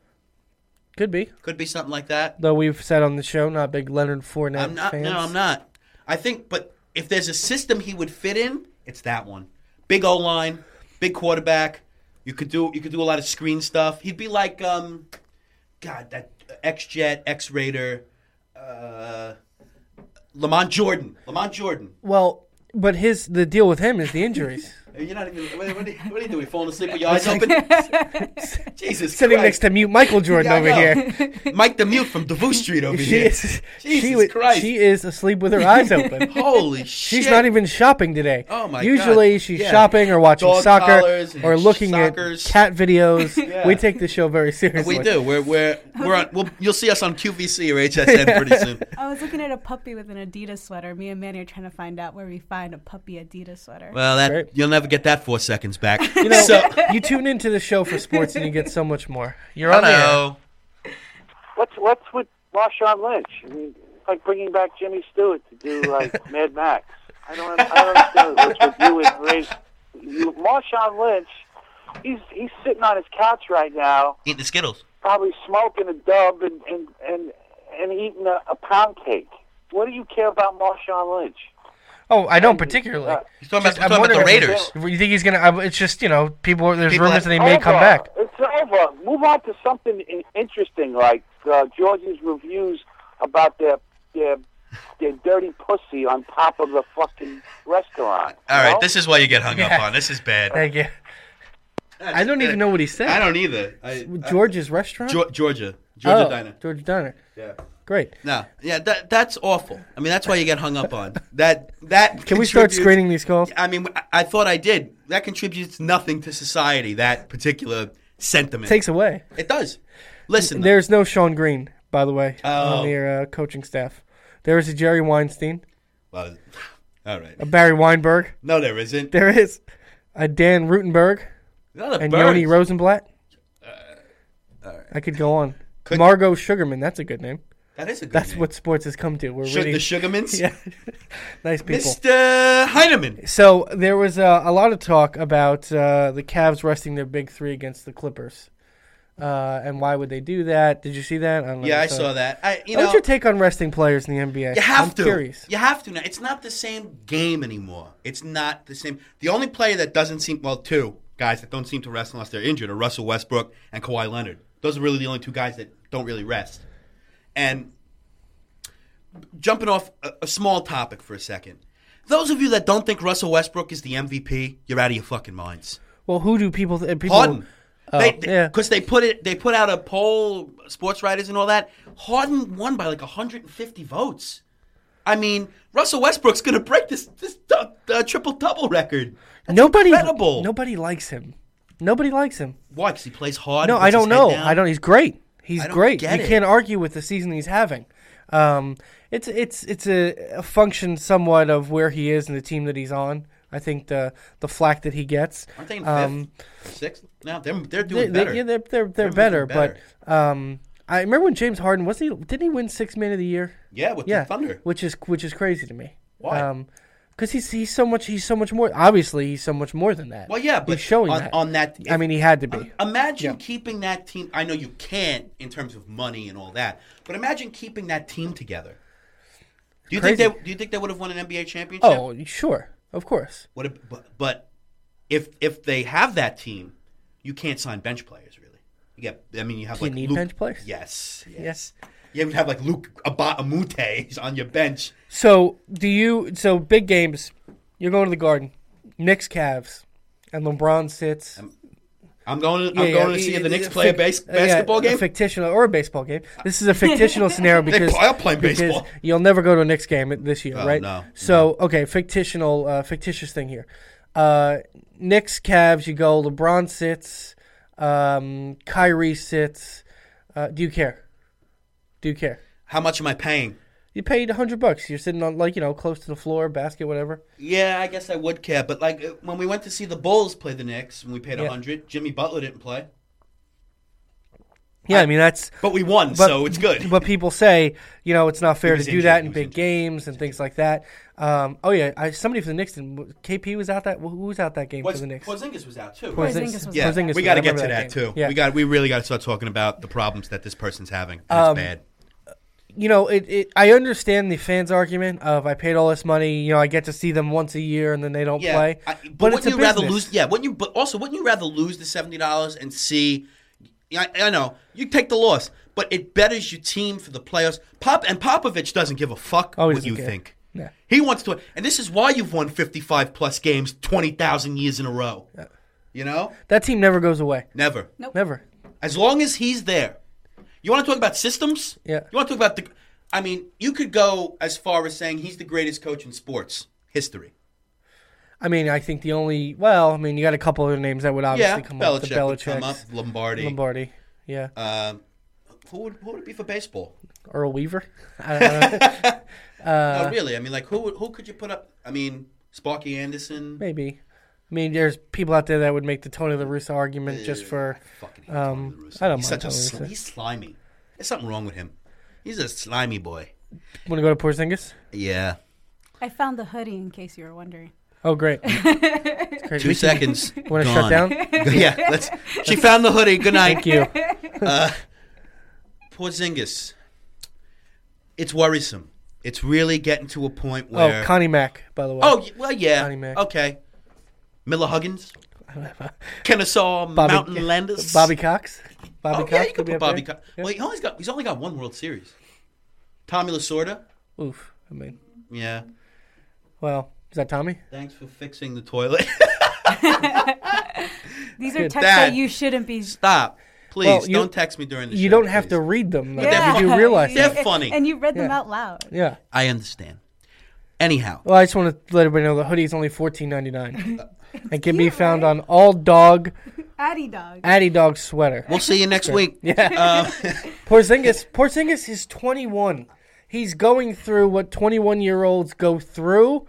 Could be. Could be something like that. Though we've said on the show, not big Leonard Fournette I'm not. fans. No, I'm not. I think, but if there's a system he would fit in, it's that one. Big O line, big quarterback. You could do. You could do a lot of screen stuff. He'd be like, um, God, that ex-Jet, ex-Raider, uh, Lamont Jordan. Lamont Jordan. Well, but his the deal with him is the injuries. You're not even. What, what, are you, what are you doing? Falling asleep with your eyes open? Jesus Sitting Christ. next to mute Michael Jordan Yeah, I over know. here. Mike the Mute from DeVoe Street over She here. is. Jesus she, wa- Christ. she is asleep with her eyes open. Holy shit. She's not even shopping today. Oh, my Usually God. she's Yeah. shopping or watching Dog soccer collars and or looking soccers. at cat videos. Yeah. We take the show very seriously. We do. We're we're we're on. We'll, you'll see us on Q V C or H S N pretty soon. I was looking at a puppy with an Adidas sweater. Me and Manny are trying to find out where we find a puppy Adidas sweater. Well, that Great. you'll never get that four seconds back. You know, so, you tune into the show for sports and you get so much more. You're on the air. hello. What's what's with Marshawn Lynch? I mean, it's like bringing back Jimmy Stewart to do like Mad Max. I don't, I don't understand what's with you and Ray. You, Marshawn Lynch, he's he's sitting on his couch right now, Eating the Skittles. probably smoking a dub and and and, and eating a, a pound cake. What do you care about Marshawn Lynch? Oh, I don't particularly. Uh, He's talking about, Just- he's I'm talking about the wondering- Raiders. You think he's gonna? uh, It's just you know, people. There's People rumors have- that he may come over. back. It's over. Move on to something in- interesting, like uh, George's reviews about their their their dirty pussy on top of the fucking restaurant. All you right, know? this is why you get hung Yeah. up on. This is bad. Thank you. I don't even know what he said. I don't either. I, George's restaurant. I, Georgia, Georgia oh, Diner. Georgia Diner. Yeah. Great. No, yeah, that that's awful. I mean, that's why you get hung up on. That that Can we start contributes- screening these calls? I mean, I, I thought I did. That contributes nothing to society. That particular sentiment. Takes away. It does. Listen, though. There's no Sean Green, by the way, Oh. on their uh, coaching staff. There is a Jerry Weinstein, Well, all right. a Barry Weinberg. No, there isn't. There is a Dan Rutenberg Not a and bird. Yoni Rosenblatt. all right. I could go on. Could- Margot Sugarman. That's a good name. That is a good That's name. what sports has come to. We're Su- really the Sugarmans? yeah, nice people. Mister Heineman. So there was uh, a lot of talk about uh, the Cavs resting their big three against the Clippers, uh, and why would they do that? Did you see that? I don't know Yeah, I if you saw that. I, you What's know, your take on resting players in the N B A? you have I'm to. Curious. You have to now. It's not the same game anymore. It's not the same. The only player that doesn't seem well, two guys that don't seem to rest unless they're injured are Russell Westbrook and Kawhi Leonard. Those are really the only two guys that don't really rest. And jumping off a, a small topic for a second, those of you that don't think Russell Westbrook is the M V P, you're out of your fucking minds. Well, who do people? Th- people Harden. Oh, they, yeah. Because they put it, they put out a poll, sports writers and all that. Harden won by like one hundred fifty votes. I mean, Russell Westbrook's going to break this this uh, uh, triple double record. That's nobody, incredible. Nobody likes him. Nobody likes him. Why? Because he plays hard. No, and I puts don't his head know. down? I don't. He's great. He's I don't great. get You it. can't argue with the season he's having. Um, it's it's it's a, a function somewhat of where he is and the team that he's on. I think the the flack that he gets. Aren't they in um, fifth, sixth? No, they're they're They, doing they, better. yeah, they're they're, they're, They're better, moving better. But um, I remember when James Harden was he didn't he win Sixth Man of the Year? yeah, with Yeah, the Thunder. which is which is crazy to me. Why? Um, because he's he's so much he's so much more. Obviously, he's so much more than that. Well, yeah, but he's showing on that. on that. I mean, he had to be. Imagine Yeah. keeping that team. I know you can't in terms of money and all that, but imagine keeping that team together. Do you Crazy. think they? Do you think they would have won an N B A championship? Oh, sure, of course. What? If, but, but if if they have that team, you can't sign bench players really. You get. I mean, you have Do you like need Luke, bench players? Yes, yes. Yes. You would have like Luke Aba- Amute on your bench. So do you? So big games. You're going to the Garden. Knicks, Cavs, and LeBron sits. I'm going. To, Yeah, I'm yeah, going to see yeah, the Knicks yeah, play a fic- base, uh, yeah, basketball a game. fictional or a baseball game. This is a fictional scenario because play- I'll play because baseball. you'll never go to a Knicks game this year, Oh, right? no, So okay, fictional, uh, fictitious thing here. Uh, Knicks, Cavs. You go. LeBron sits. Um, Kyrie sits. Uh, do you care? Do you care? How much am I paying? You paid a hundred bucks. You're sitting on like you know close to the floor, basket, whatever. Yeah, I guess I would care. But like uh, when we went to see the Bulls play the Knicks, and we paid a Yeah. hundred, Jimmy Butler didn't play, Yeah, I, I- mean that's. but we won, But, so it's good. But people say, you know, it's not fair He to was do injured. that He in was big injured. games and things like that. Um, oh yeah, I, somebody from the Knicks. Didn't, K P was out that. Who was out that game Was- for the Knicks? Porzingis was out too. Porzingis- Porzingis was Yeah, out. Porzingis we was- got to I get remember to that that, game. too. Yeah. We got. We really got to start talking about the problems that this person's having. It's Um, bad. You know, it, it. I understand the fans' argument of I paid all this money. You know, I get to see them once a year and then they don't Yeah, play. I, but, but it's wouldn't a you rather business. lose? Yeah, wouldn't you? But also, wouldn't you rather lose the seventy dollars and see? I, I know you take the loss, but it betters your team for the playoffs. Pop and Popovich doesn't give a fuck Oh, he what doesn't you care. think. Yeah. He wants to, and this is why you've won fifty-five plus games, twenty thousand years in a row. You know, That team never goes away. never. Never. As long as he's there. You want to talk about systems? Yeah. You want to talk about the? I mean, you could go as far as saying he's the greatest coach in sports history. I mean, I think the only. Well, I mean, you got a couple other names that would obviously Yeah, come Belichick up. The would come up. Belichick's, Lombardi. Lombardi. Yeah. Um, who would who would it be for baseball? Earl Weaver. I don't know. no, really. I mean, like who would- who could you put up? I mean, Sparky Anderson. Maybe. I mean, there's people out there that would make the Tony La Russa argument just for. I fucking hate um, Tony La Russa. I don't he's mind such a Tony La sl- Russa. he's slimy. There's something wrong with him. He's a slimy boy. Want to go to Porzingis? Yeah. I found the hoodie in case you were wondering. Oh, great. It's great. Two We can- seconds. Want to gone. shut down? yeah. Let's. She found the hoodie. Good night. Thank you. Uh, Porzingis. It's worrisome. It's really getting to a point where. Oh, Connie Mack, by the way. Oh, y- well, yeah. Connie Mack. Okay. Miller Huggins. Kennesaw Bobby- Mountain Landers. Bobby Cox. Bobby Oh, Cox. yeah, you could could be put up Bobby there. Cox. Yeah. Well, he only got, he's only got one World Series. Tommy Lasorda. Oof. I mean, Yeah. well, is that Tommy? Thanks for fixing the toilet. These are Good. texts Dad. that you shouldn't be. Stop. Please, Well, you- don't text me during the show. You don't have please. to read them. Though. they're You do realize They're that. funny. And you read them Yeah. out loud. Yeah. I understand. Anyhow. Well, I just want to let everybody know the hoodie is only fourteen ninety nine. It can be found on all dog Addy dog. Addy Dog sweater. We'll see you next week. Yeah. Uh, Porzingis. Porzingis is twenty-one. He's going through what twenty-one-year-olds go through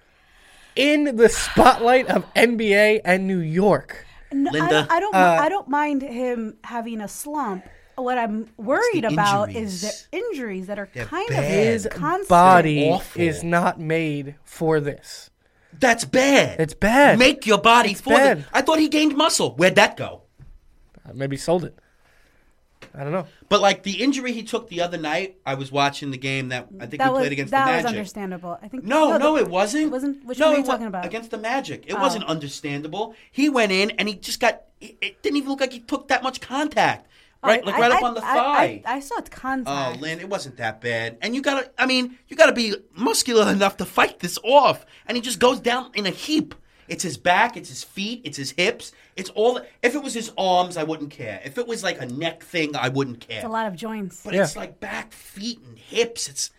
in the spotlight of N B A and New York. No, I Linda. don't. I don't, Uh, I don't mind him having a slump. What I'm worried about injuries. is the injuries that are They're kind bad. His of constant. body awful. is not made for this. that's bad. It's bad. Make your body It's for bad. it. I thought he gained muscle. Where'd that go? Uh, Maybe sold it. I don't know. But like the injury he took the other night, I was watching the game that I think That we was played against that the was Magic. understandable. I think. No, no, the- it wasn't. It wasn't. Which no, one are it you wa- talking about? Against the Magic. It Oh. wasn't understandable. He went in and he just got. It, it didn't even look like he took that much contact. Right, Oh, like I- right up I- on the I- thigh. I, I saw it contact. Oh, Lynn, it wasn't that bad. And you gotta, I mean, you gotta be muscular enough to fight this off. And he just goes down in a heap. It's his back, it's his feet, it's his hips. It's all. The, if it was his arms, I wouldn't care. If it was like a neck thing, I wouldn't care. It's a lot of joints. But Yeah. it's like back, feet, and hips. It's.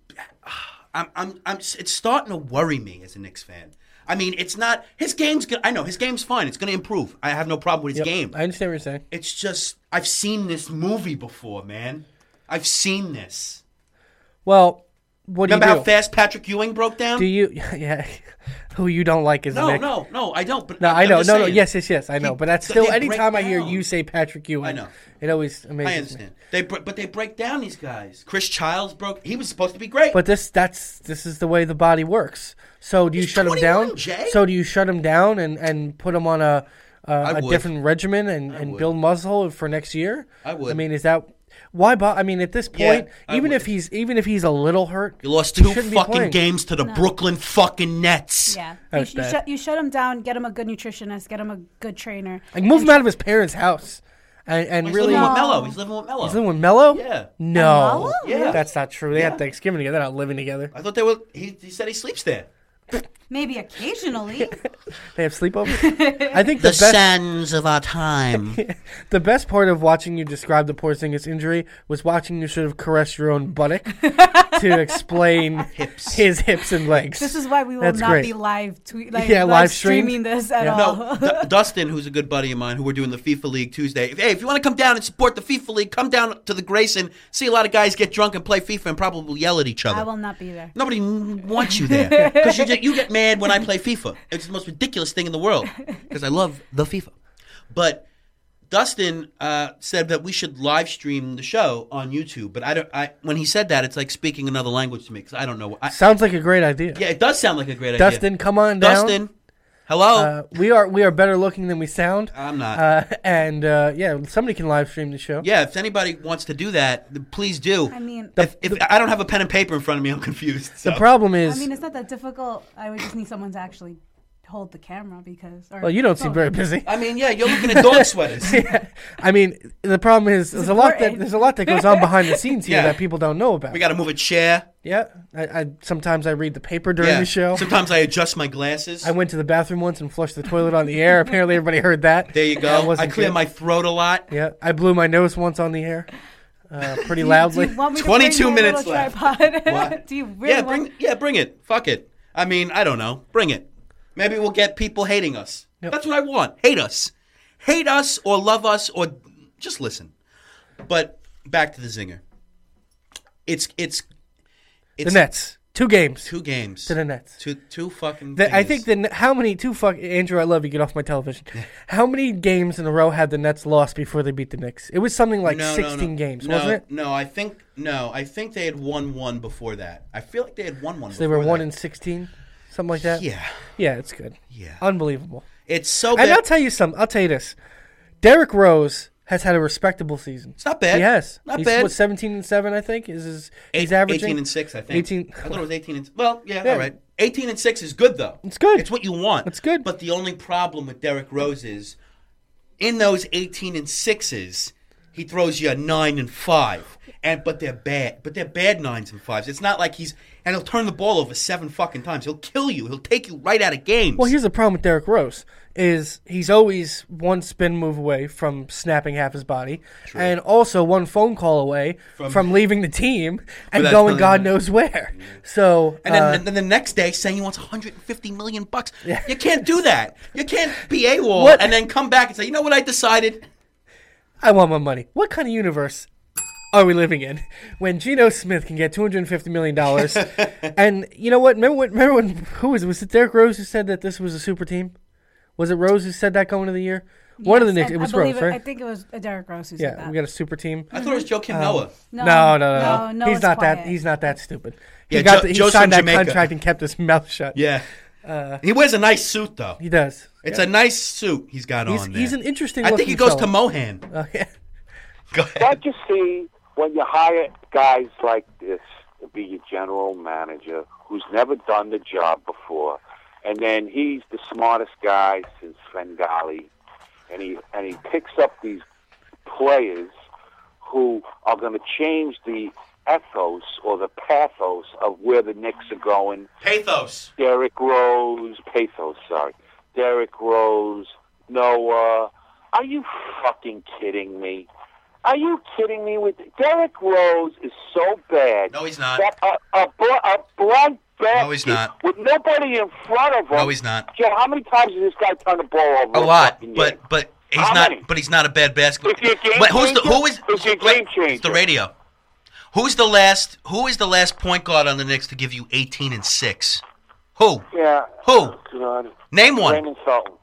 I'm. I'm. I'm. It's starting to worry me as a Knicks fan. I mean, it's not his game's good. I know his game's fine. It's going to improve. I have no problem with his Yep. game. I understand what you're saying. It's just I've seen this movie before, man. I've seen this. Well, what do Remember you do? how fast Patrick Ewing broke down? Do you? Yeah. Who you don't like is no, Nick. no, no. I don't. But No, I'm I know. just No, no. saying. Yes, yes, yes. I know. He- But that's they still. break Anytime I hear down. you say Patrick Ewing, I know. it always amazes I me. understand. They br- but they break down these guys. Chris Childs broke. He was supposed to be great. But this that's this is the way the body works. So do you He's shut him twenty-one, down? Jay. So do you shut him down and, and put him on a a, a would. different regimen and, and would. build muscle for next year? I would. I mean, is that why? Bo- I mean, at this Yeah, point, I even would. if he's even if he's a little hurt, you lost he two shouldn't be fucking playing. games to the Brooklyn fucking Nets. Yeah, That you, was sh- you, bad. shut, you shut him down. Get him a good nutritionist. Get him a good trainer. Like move him out of his parents' house, and, and He's really. living with No. Melo. He's living with Melo. He's living with Mello? Yeah. No. Mello? Yeah. That's not true. They Yeah. had Thanksgiving together. They're not living together. I thought they were. He, he said he sleeps there. Maybe occasionally. They have sleepovers. I think the, best sands of our time. the best part of watching you describe the Porzingis injury was watching you sort of caress your own buttock to explain Hips. his hips and legs. This is why we will That's not great. be live tweet like Yeah, live, live streamed. streaming this at Yeah. all. No, D- Dustin, who's a good buddy of mine, who we're doing the FIFA League Tuesday. If, hey, if you want to come down and support the FIFA League, come down to the Grayson. See a lot of guys get drunk and play FIFA and probably yell at each other. I will not be there. Nobody n- wants you there because you, get- you get mad when I play FIFA. It's the most ridiculous thing in the world because I love the FIFA. But Dustin uh, said that we should live stream the show on YouTube. But I don't. I when he said that, it's like speaking another language to me because I don't know. What, I, Sounds like a great idea. yeah, it does sound like a great idea. Dustin, come on down. Dustin, hello. Uh, we are we are better looking than we sound. I'm not. Uh, and uh, yeah, somebody can live stream the show. Yeah, if anybody wants to do that, th- please do. I mean, if, if I don't have a pen and paper in front of me, I'm confused. So. The problem is, I mean, it's not that difficult. I would just need someone to actually hold the camera because. Or well, you don't seem phone. very busy. I mean, yeah, you're looking at dog sweaters. Yeah. I mean, the problem is there's a lot that important. there's a lot that goes on behind the scenes here Yeah. that people don't know about. We got to move a chair. Yeah, I, I sometimes I read the paper during Yeah. the show. Sometimes I adjust my glasses. I went to the bathroom once and flushed the toilet on the air. Apparently, everybody heard that. there you That go. I wasn't clear good. my throat a lot. Yeah, I blew my nose once on the air, uh, pretty Do you- loudly. Do you want me to twenty-two bring my minutes little left. tripod? What? Do you really Yeah, want? bring yeah, bring it. Fuck it. I mean, I don't know. Bring it. Maybe we'll get people hating us. Yep. That's what I want. Hate us. Hate us or love us or just listen. But back to the zinger. It's it's the it's Nets, two games two games. to the Nets. Two two fucking The, I dingers. think the N- how many two fuck Andrew, I love you. Get off my television. How many games in a row had the Nets lost before they beat the Knicks? It was something like No, no, sixteen no. games, no, wasn't it? No, I think no, I think they had won one before that. I feel like they had won one. So they were before one that. in sixteen, something like that. Yeah, yeah, it's good. yeah. Unbelievable. It's so And bad. I'll tell you something. I'll tell you this. Derrick Rose has had a respectable season. It's not bad. He has. Not he's, bad. What, seventeen and seven, I think, is his. He's Eight- averaging eighteen and six, I think. eighteen I thought it was eighteen and. Well, yeah, Yeah. all right. Eighteen and six is good though. It's good. It's what you want. It's good. But the only problem with Derrick Rose is, in those eighteen and sixes, he throws you a nine and five, and but they're bad. But they're bad nines and fives. It's not like he's and he'll turn the ball over seven fucking times. He'll kill you. He'll take you right out of games. Well, here's the problem with Derrick Rose is he's always one spin move away from snapping half his body, and also one phone call away from, From- leaving the team and Without going telling God him. knows where. So And then, uh, and then the next day saying he wants one hundred fifty million bucks. Yeah. You can't do that. You can't be AWOL What- and then come back and say, you know what I decided? I want my money. What kind of universe are we living in when Geno Smith can get two hundred fifty million dollars? And you know what? Remember when? Remember when? Who was it? Was it Derrick Rose who said that this was a super team? Was it Rose who said that going into the year? One of the Yes, Knicks. I- It was I believe Rose, it- right? I think it was Derrick Rose who said Yeah, that. we got a super team. I thought it was Joakim Um, Noah. No, no, no, no. no he's it's not that. quiet. He's not that stupid. He Yeah, got. Jo- the, he Joe's signed from that Jamaica. contract and kept his mouth shut. Yeah. he wears a nice suit, though. He does. It's Yeah. a nice suit he's got He's, on there. he's an interesting. I think he goes to fella. Mohan. Uh, yeah. Go ahead. Don't you see when you hire guys like this to be your general manager who's never done the job before, and then he's the smartest guy since Svengali, and he and he picks up these players who are going to change the ethos or the pathos of where the Knicks are going. Pathos. Derrick Rose, pathos, sorry. Derrick Rose, Noah. Are you fucking kidding me? Are you kidding me? With Derrick Rose is so bad. No, he's not. That a, a, bl- a blunt basket No, he's not. with nobody in front of him. No, he's not. Joe, how many times has this guy turned the ball over? A lot, fucking but game? but he's How not. many? But he's not a bad basketball. Is he a game Wait, who's the changer? who is? Is he a wait, game changer? It's the radio. Who's the last? Who is the last point guard on the Knicks to give you eighteen and six? Who? Yeah. Who? Oh, God. Name one. Raymond Felton.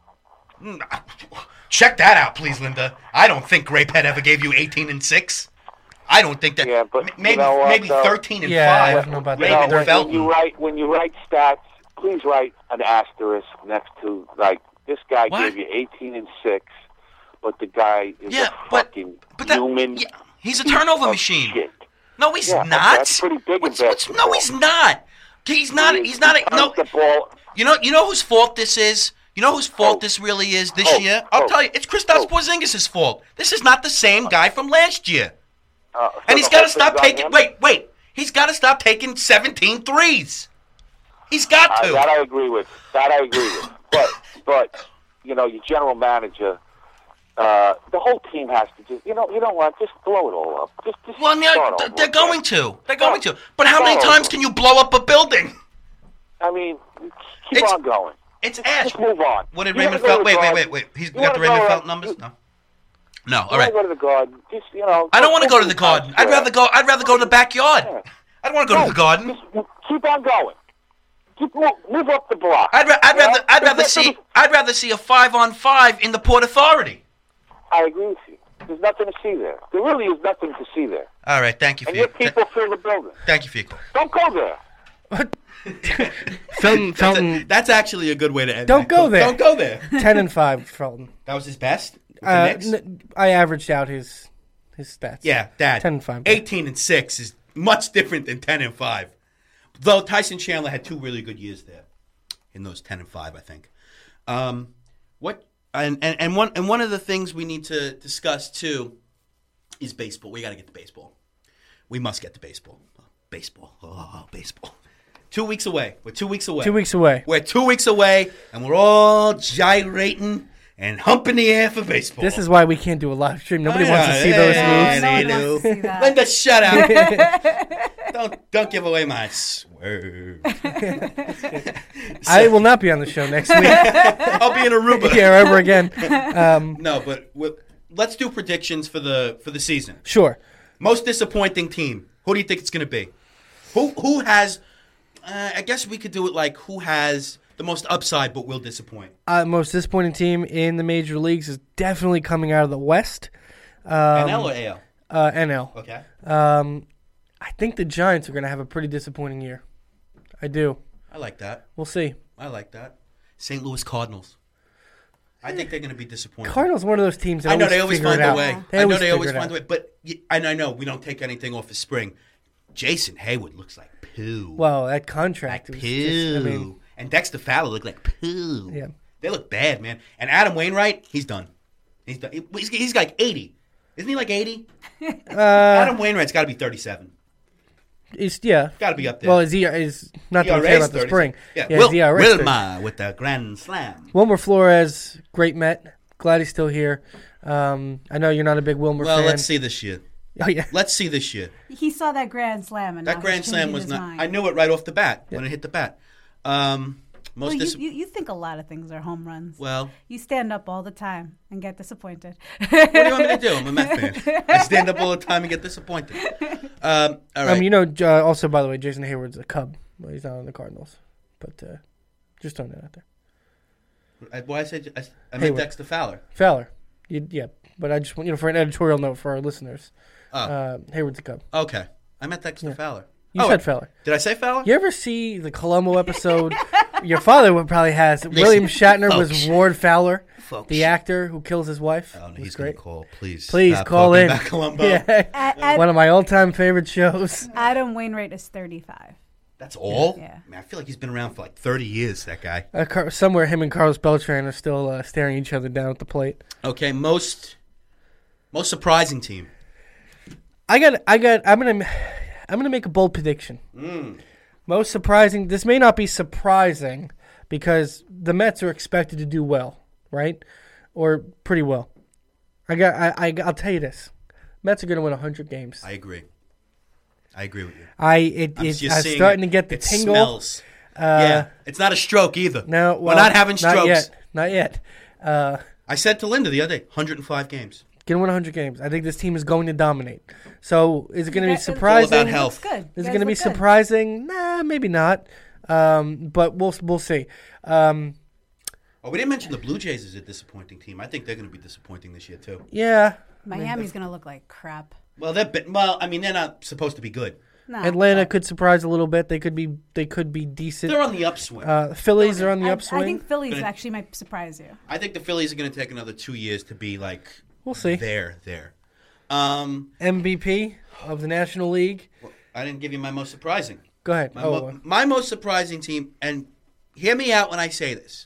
Check that out, please, Linda. I don't think Graypet ever gave you eighteen and six. I don't think that. Yeah, but m- maybe you know what, maybe though? thirteen and Yeah, I five. don't know about You that. know, Raymond when, when Felton. you write when you write stats, please write an asterisk next to like this guy What? gave you eighteen and six, but the guy is Yeah, a but fucking but that, human. yeah, he's a turnover of machine. Shit. No, he's Yeah, not. that's pretty big in What's- what's- basketball. no, he's not. He's not. He- He's not. he A, no. turns the ball. You know. You know whose fault this is. You know whose fault Oh. this really is this Oh. year. I'll Oh. tell you. It's Kristaps Oh. Porzingis' fault. This is not the same guy from last year. Uh, so And he's the got to whole stop thing's on taking. him? Wait, wait. He's got to stop taking seventeen threes. He's got Uh, to. that I agree with. That I agree with. But but you know, your general manager, uh, the whole team has to just you know you know what? Just blow it all up. Just just Well, yeah, start th- over they're again. going to. They're going to. But how Start many times over. can you blow up a building? I mean, keep It's- on going. It's Just, ash. just move on. What did You Raymond wanna go Felt? to Wait, the wait, Garden? wait, wait. He's You got wanna the Raymond go, Felt uh, numbers? you- No. No. All You right. want to go to the garden? Just you know. I don't want to go to move the garden. I'd rather go. I'd rather go to the backyard. I don't want to go to the garden. Just keep on going. Keep move, move up the block. I'd, ra- I'd You know? rather. I'd Just rather get to see. the- I'd rather see a five on five in the Port Authority. I agree with you. There's nothing to see there. There really is nothing to see there. All right. Thank you for And your. your people fill the building. Thank you for your call. Don't go there. Felton, Felton, That's actually a good way to end. Don't that. go there. Don't go there. ten and five. Felton. That was his best. With the Uh, Knicks? n- I averaged out his his stats. Yeah, Dad. ten and five. Eighteen and six is much different than ten and five. Though Tyson Chandler had two really good years there, in those ten and five, I think. Um, what and, and and one and one of the things we need to discuss too is baseball. We got to get to baseball. We must get to baseball. Baseball. Oh, baseball. Two weeks away. We're two weeks away. Two weeks away. We're two weeks away, and we're all gyrating and humping the air for baseball. This is why we can't do a live stream. Nobody I wants to know. see those Yeah, moves. No one they wants do. to see that. Linda, shut up. don't don't give away my swerve. I will not be on the show next week. I'll be in Aruba. yeah, ever again. Um, No, but we let's do predictions for the for the season. sure. Most disappointing team. Who do you think it's going to be? Who who has? Uh, I guess we could do it like who has the most upside but will disappoint. Uh, most disappointing team in the major leagues is definitely coming out of the West. Um, N L or A L? Uh, N L. Okay. Um, I think the Giants are going to have a pretty disappointing year. I do. I like that. We'll see. I like that. Saint Louis Cardinals. I think they're going to be disappointed. Cardinals are one of those teams that I know always they always figure find it a out. way. They I know always they always figure it find a out. way. But y- and I know we don't take anything off of spring. Jason Hayward looks like poo. Well, that like contract poo. was just, I mean, and Dexter Fowler looked like poo. Yeah. They look bad, man. And Adam Wainwright, he's done. He's done. He's, he's like eighty. Isn't he like eighty? uh, Adam Wainwright's got to be thirty-seven. is yeah. Got to be up there. Well, is he is not that we E R care A's about the thirty. spring. Yeah, yeah Wil- his E R A's thirty. Wilma with the grand slam. Wilmer Flores, great Met. Glad he's still here. Um, I know you're not a big Wilmer Well, fan. let's see this year. Oh yeah. Let's see this year. He saw that grand slam, and now That he's grand slam changing was his not. mind. I knew it right off the bat when it hit the bat. Um, most Well, you, dis- you, you think a lot of things are home runs. well, You stand up all the time and get disappointed. what do you want me to do? I'm a Met fan. I stand up all the time and get disappointed. Um, all right. Um, you know, uh, also by the way, Jason Hayward's a Cub. Well, he's not on the Cardinals, but uh, just throwing that out there. I, well, I said I, I meant Hayward. Dexter Fowler. Fowler, you, yeah, but I just want you know for an editorial note for our listeners, Oh, uh, Hayward's a Cub. okay. I meant Dexter Fowler. You Oh, said Fowler. Did I say Fowler? You ever see the Columbo episode? Your father would probably has. William Shatner was folks. Ward Fowler, Folks. the actor who kills his wife. Oh, no, It was he's going great. to call. Please. Please stop call talking in. about Columbo. Yeah. Ad- Ad- One of my all-time favorite shows. Adam Wainwright is thirty-five. That's all? Yeah. Man, I feel like he's been around for like thirty years, that guy. Uh, Car- somewhere, him and Carlos Beltran are still uh, staring each other down at the plate. Okay, most most surprising team. I got. I got. I'm gonna. I'm gonna make a bold prediction. Mm. Most surprising. This may not be surprising, because the Mets are expected to do well, right? Or pretty well. I got. I, I I'll tell you this: Mets are going to win one hundred games. I agree. I agree with you. I it I'm it's just I'm seeing starting it. to get the It tingle. smells. Uh, yeah, it's not a stroke either. No, well, we're not having strokes. Not yet. Not yet. Uh, I said to Linda the other day, one hundred five games. Gonna win one hundred games. I think this team is going to dominate. So is it going to be You guys- surprising? It's all about health. Looks good. Is You it going to be guys look good. surprising? Nah, maybe not. Um, but we'll we'll see. Um, Oh, we didn't mention the Blue Jays is a disappointing team. I think they're going to be disappointing this year too. yeah, Miami's gonna look like crap. Well, they're bit, well. I mean, they're not supposed to be good. No, Atlanta could surprise a little bit. They could be they could be decent. They're on the upswing. Uh, Phillies are on the I, upswing. I think Phillies Gonna- actually might surprise you. I think the Phillies are going to take another two years to be like. We'll see. There, there. Um, M V P of the National League. I didn't give you my most surprising. Go ahead. My, Oh, mo- uh, my most surprising team, and hear me out when I say this.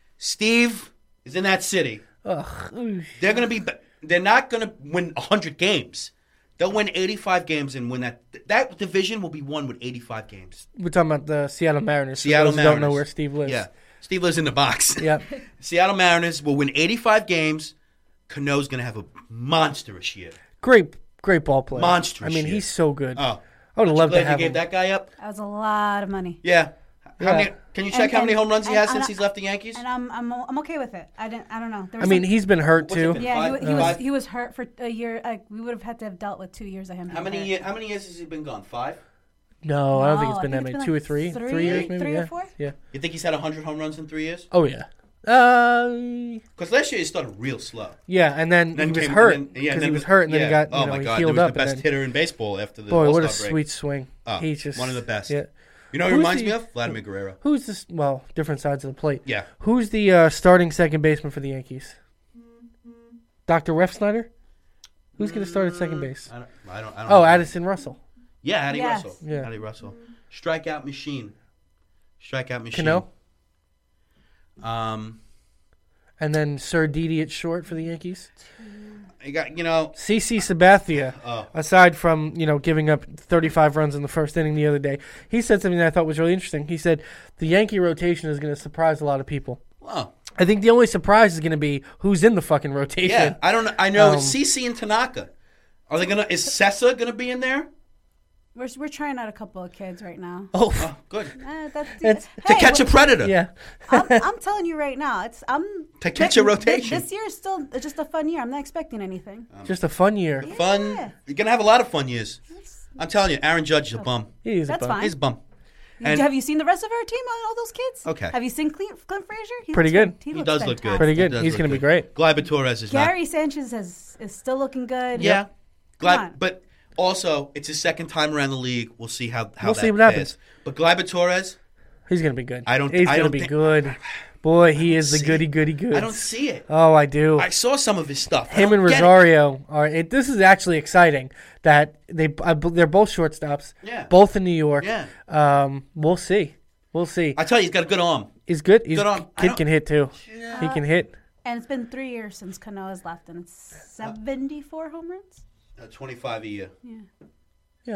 Steve is in that city. ugh. They're going to be. They're not going to win one hundred games. They'll win eighty-five games and win that. That division will be won with eighty-five games. We're talking about the Seattle Mariners. for Seattle those who Mariners. don't know where Steve lives. Yeah, Steve lives in the box. Yep. Seattle Mariners will win eighty-five games. Cano's going to have a monstrous year. Great, great ball player. Monstrous I mean, shit. he's so good. Oh, I would have loved glad to you have gave him. that guy up. That was a lot of money. Yeah. How Yeah. many? Can you check And- how many and- home runs he and- has and since I- he's left the Yankees? And I'm I'm I'm okay with it. I didn't I don't know. There I was mean, some- he's been hurt What's it too. been? yeah, he, Five- wa- he was five- he was hurt for a year. Like we would have had to have dealt with two years of him. How being many? hurt. ye- How many years has he been gone? Five. No, I don't think No, it's I been that think many. it's Two been or like three, three- three years maybe. three or yeah. four? Yeah. You think he's had one hundred home runs in three years? Oh yeah. Uh, Because last year he started real slow. yeah, and then, Then he was came- hurt and because then- yeah, and he then- was hurt, and then yeah. he got you oh know my he God, healed he was up. the best and then, hitter in baseball after the boy, what a All-Star break. sweet swing! Oh, he just one of the best. Yeah. You know, who he Who's reminds the- me of Vladimir Guerrero. Who's this? Well, different sides of the plate. Yeah. Who's the uh, starting second baseman for the Yankees? Doctor Refsnyder? Who's going to start at second base? I don't. I don't. I don't Oh, know. Addison Russell. Yeah, Addie Yes. Russell. Yeah. Addie Russell. Strikeout machine. Strikeout machine. Cano? Um, And then Sir Didi at short for the Yankees. you got you know. C C Sabathia, Oh. aside from, you know, giving up thirty-five runs in the first inning the other day, he said something that I thought was really interesting. He said the Yankee rotation is going to surprise a lot of people. Oh, I think the only surprise is going to be who's in the fucking rotation. yeah. I don't. know. I know Um, CeCe and Tanaka. Are they gonna? Is Sessa gonna be in there? We're we're trying out a couple of kids right now. Oh, Oh, good. Uh, that's, It's- To hey, catch a well, predator. yeah. I'm, I'm telling you right now, it's I'm To catch thi- a rotation. This, this year is still just a fun year. I'm not expecting anything. Just a fun year. Fun. Yeah. You're gonna have a lot of fun years. I'm telling you, Aaron Judge is a bum. He's a That's bum. fine. He's a bum. You- And- have you seen the rest of our team? All all those kids. Okay. Have you seen Clint, Clint Frazier? He Pretty looks good. fan- He looks does look good. fantastic. Pretty good. He does He's look gonna be good. great. Gleyber Torres is not. Gary Sanchez has, is still looking good. Yeah. Glad, on. but also it's his second time around the league. We'll see how how We'll that see what fares. happens. But Gleyber Torres, He's going to be good. I don't- He's I going to don't be think- good. Boy, he is the see goody it. goody goods. I don't see it. Oh, I do. I saw some of his stuff. I Him don't and get it. Rosario are. It, this is actually exciting that they I, b- they're both shortstops. Yeah. Both in New York. Yeah. Um. We'll see. We'll see. I tell you, he's got a good arm. He's good. He's Good on- I kid don't- can hit too. He can hit. And it's been three years since Cano has left, and it's seventy-four home runs. Uh, Twenty-five a year. Yeah.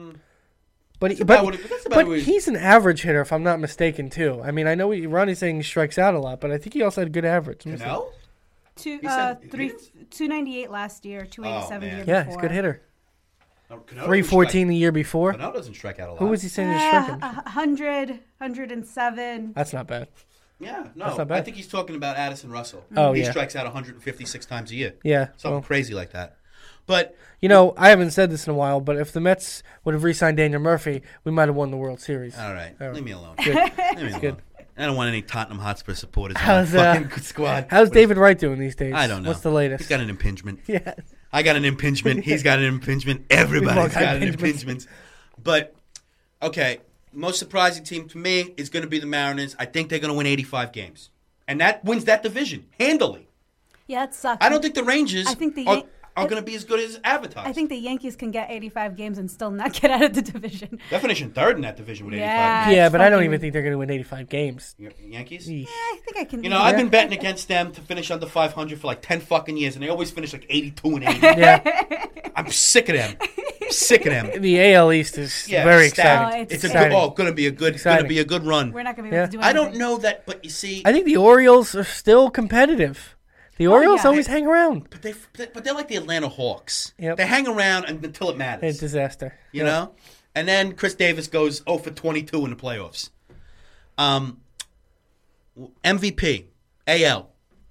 But he, about but, what he- that's about but what he- he's an average hitter, if I'm not mistaken, too. I mean, I know he, Ronnie's saying he strikes out a lot, but I think he also had a good average. Let me see. No. Two, He uh, said- three, he- two ninety-eight last year, two eighty-seven man. year Yeah, before. he's a good hitter. No, Cano three doesn't fourteen strike- the year before. Cano doesn't strike out a lot. Who was he saying is Uh, striking? a hundred, hundred and seven. That's not bad. Yeah, no. That's not bad. I think he's talking about Addison Russell. Oh, he yeah. strikes out one hundred fifty-six times a year. Yeah. Something well, crazy like that. But you know, I haven't said this in a while, but if the Mets would have re-signed Daniel Murphy, we might have won the World Series. all right, All right. leave me alone. Good. Leave me alone. good. I don't want any Tottenham Hotspur supporters How's, on my uh, fucking squad. How's What- David Wright doing these days? I don't know. What's the latest? He's got an impingement. yeah. I got an impingement. He's got an impingement. Everybody's We've all got got an impingements. impingement. But okay, most surprising team to me is going to be the Mariners. I think they're going to win eighty-five games, and that wins that division handily. Yeah, it sucks. I don't think the Rangers I think the are, Yan- are going to be as good as advertised. I think the Yankees can get eighty-five games and still not get out of the division. they're finishing third in that division with Yeah. eighty-five games. Yeah, it's but I don't fucking- even think they're going to win eighty-five games. Y- Yankees. Eesh. I think I can. You know, I've been betting against them to finish under five hundred for like ten fucking years, and they always finish like eighty-two and eighty. Yeah. I'm sick of them. sick of them. The A L East is Yeah, very stacked. exciting. Oh, it's It's a good, exciting. oh, going to be a good, going Exciting. to be a good run. We're not going to be Yeah. able to do I anything. don't know that, but you see, I think the Orioles are still competitive. The Orioles yeah. always hang around. but they, but they're like the Atlanta Hawks. Yep. They hang around until it matters. It's a disaster. You Yeah. know, and then Chris Davis goes oh for twenty-two in the playoffs. Um, M V P, A L.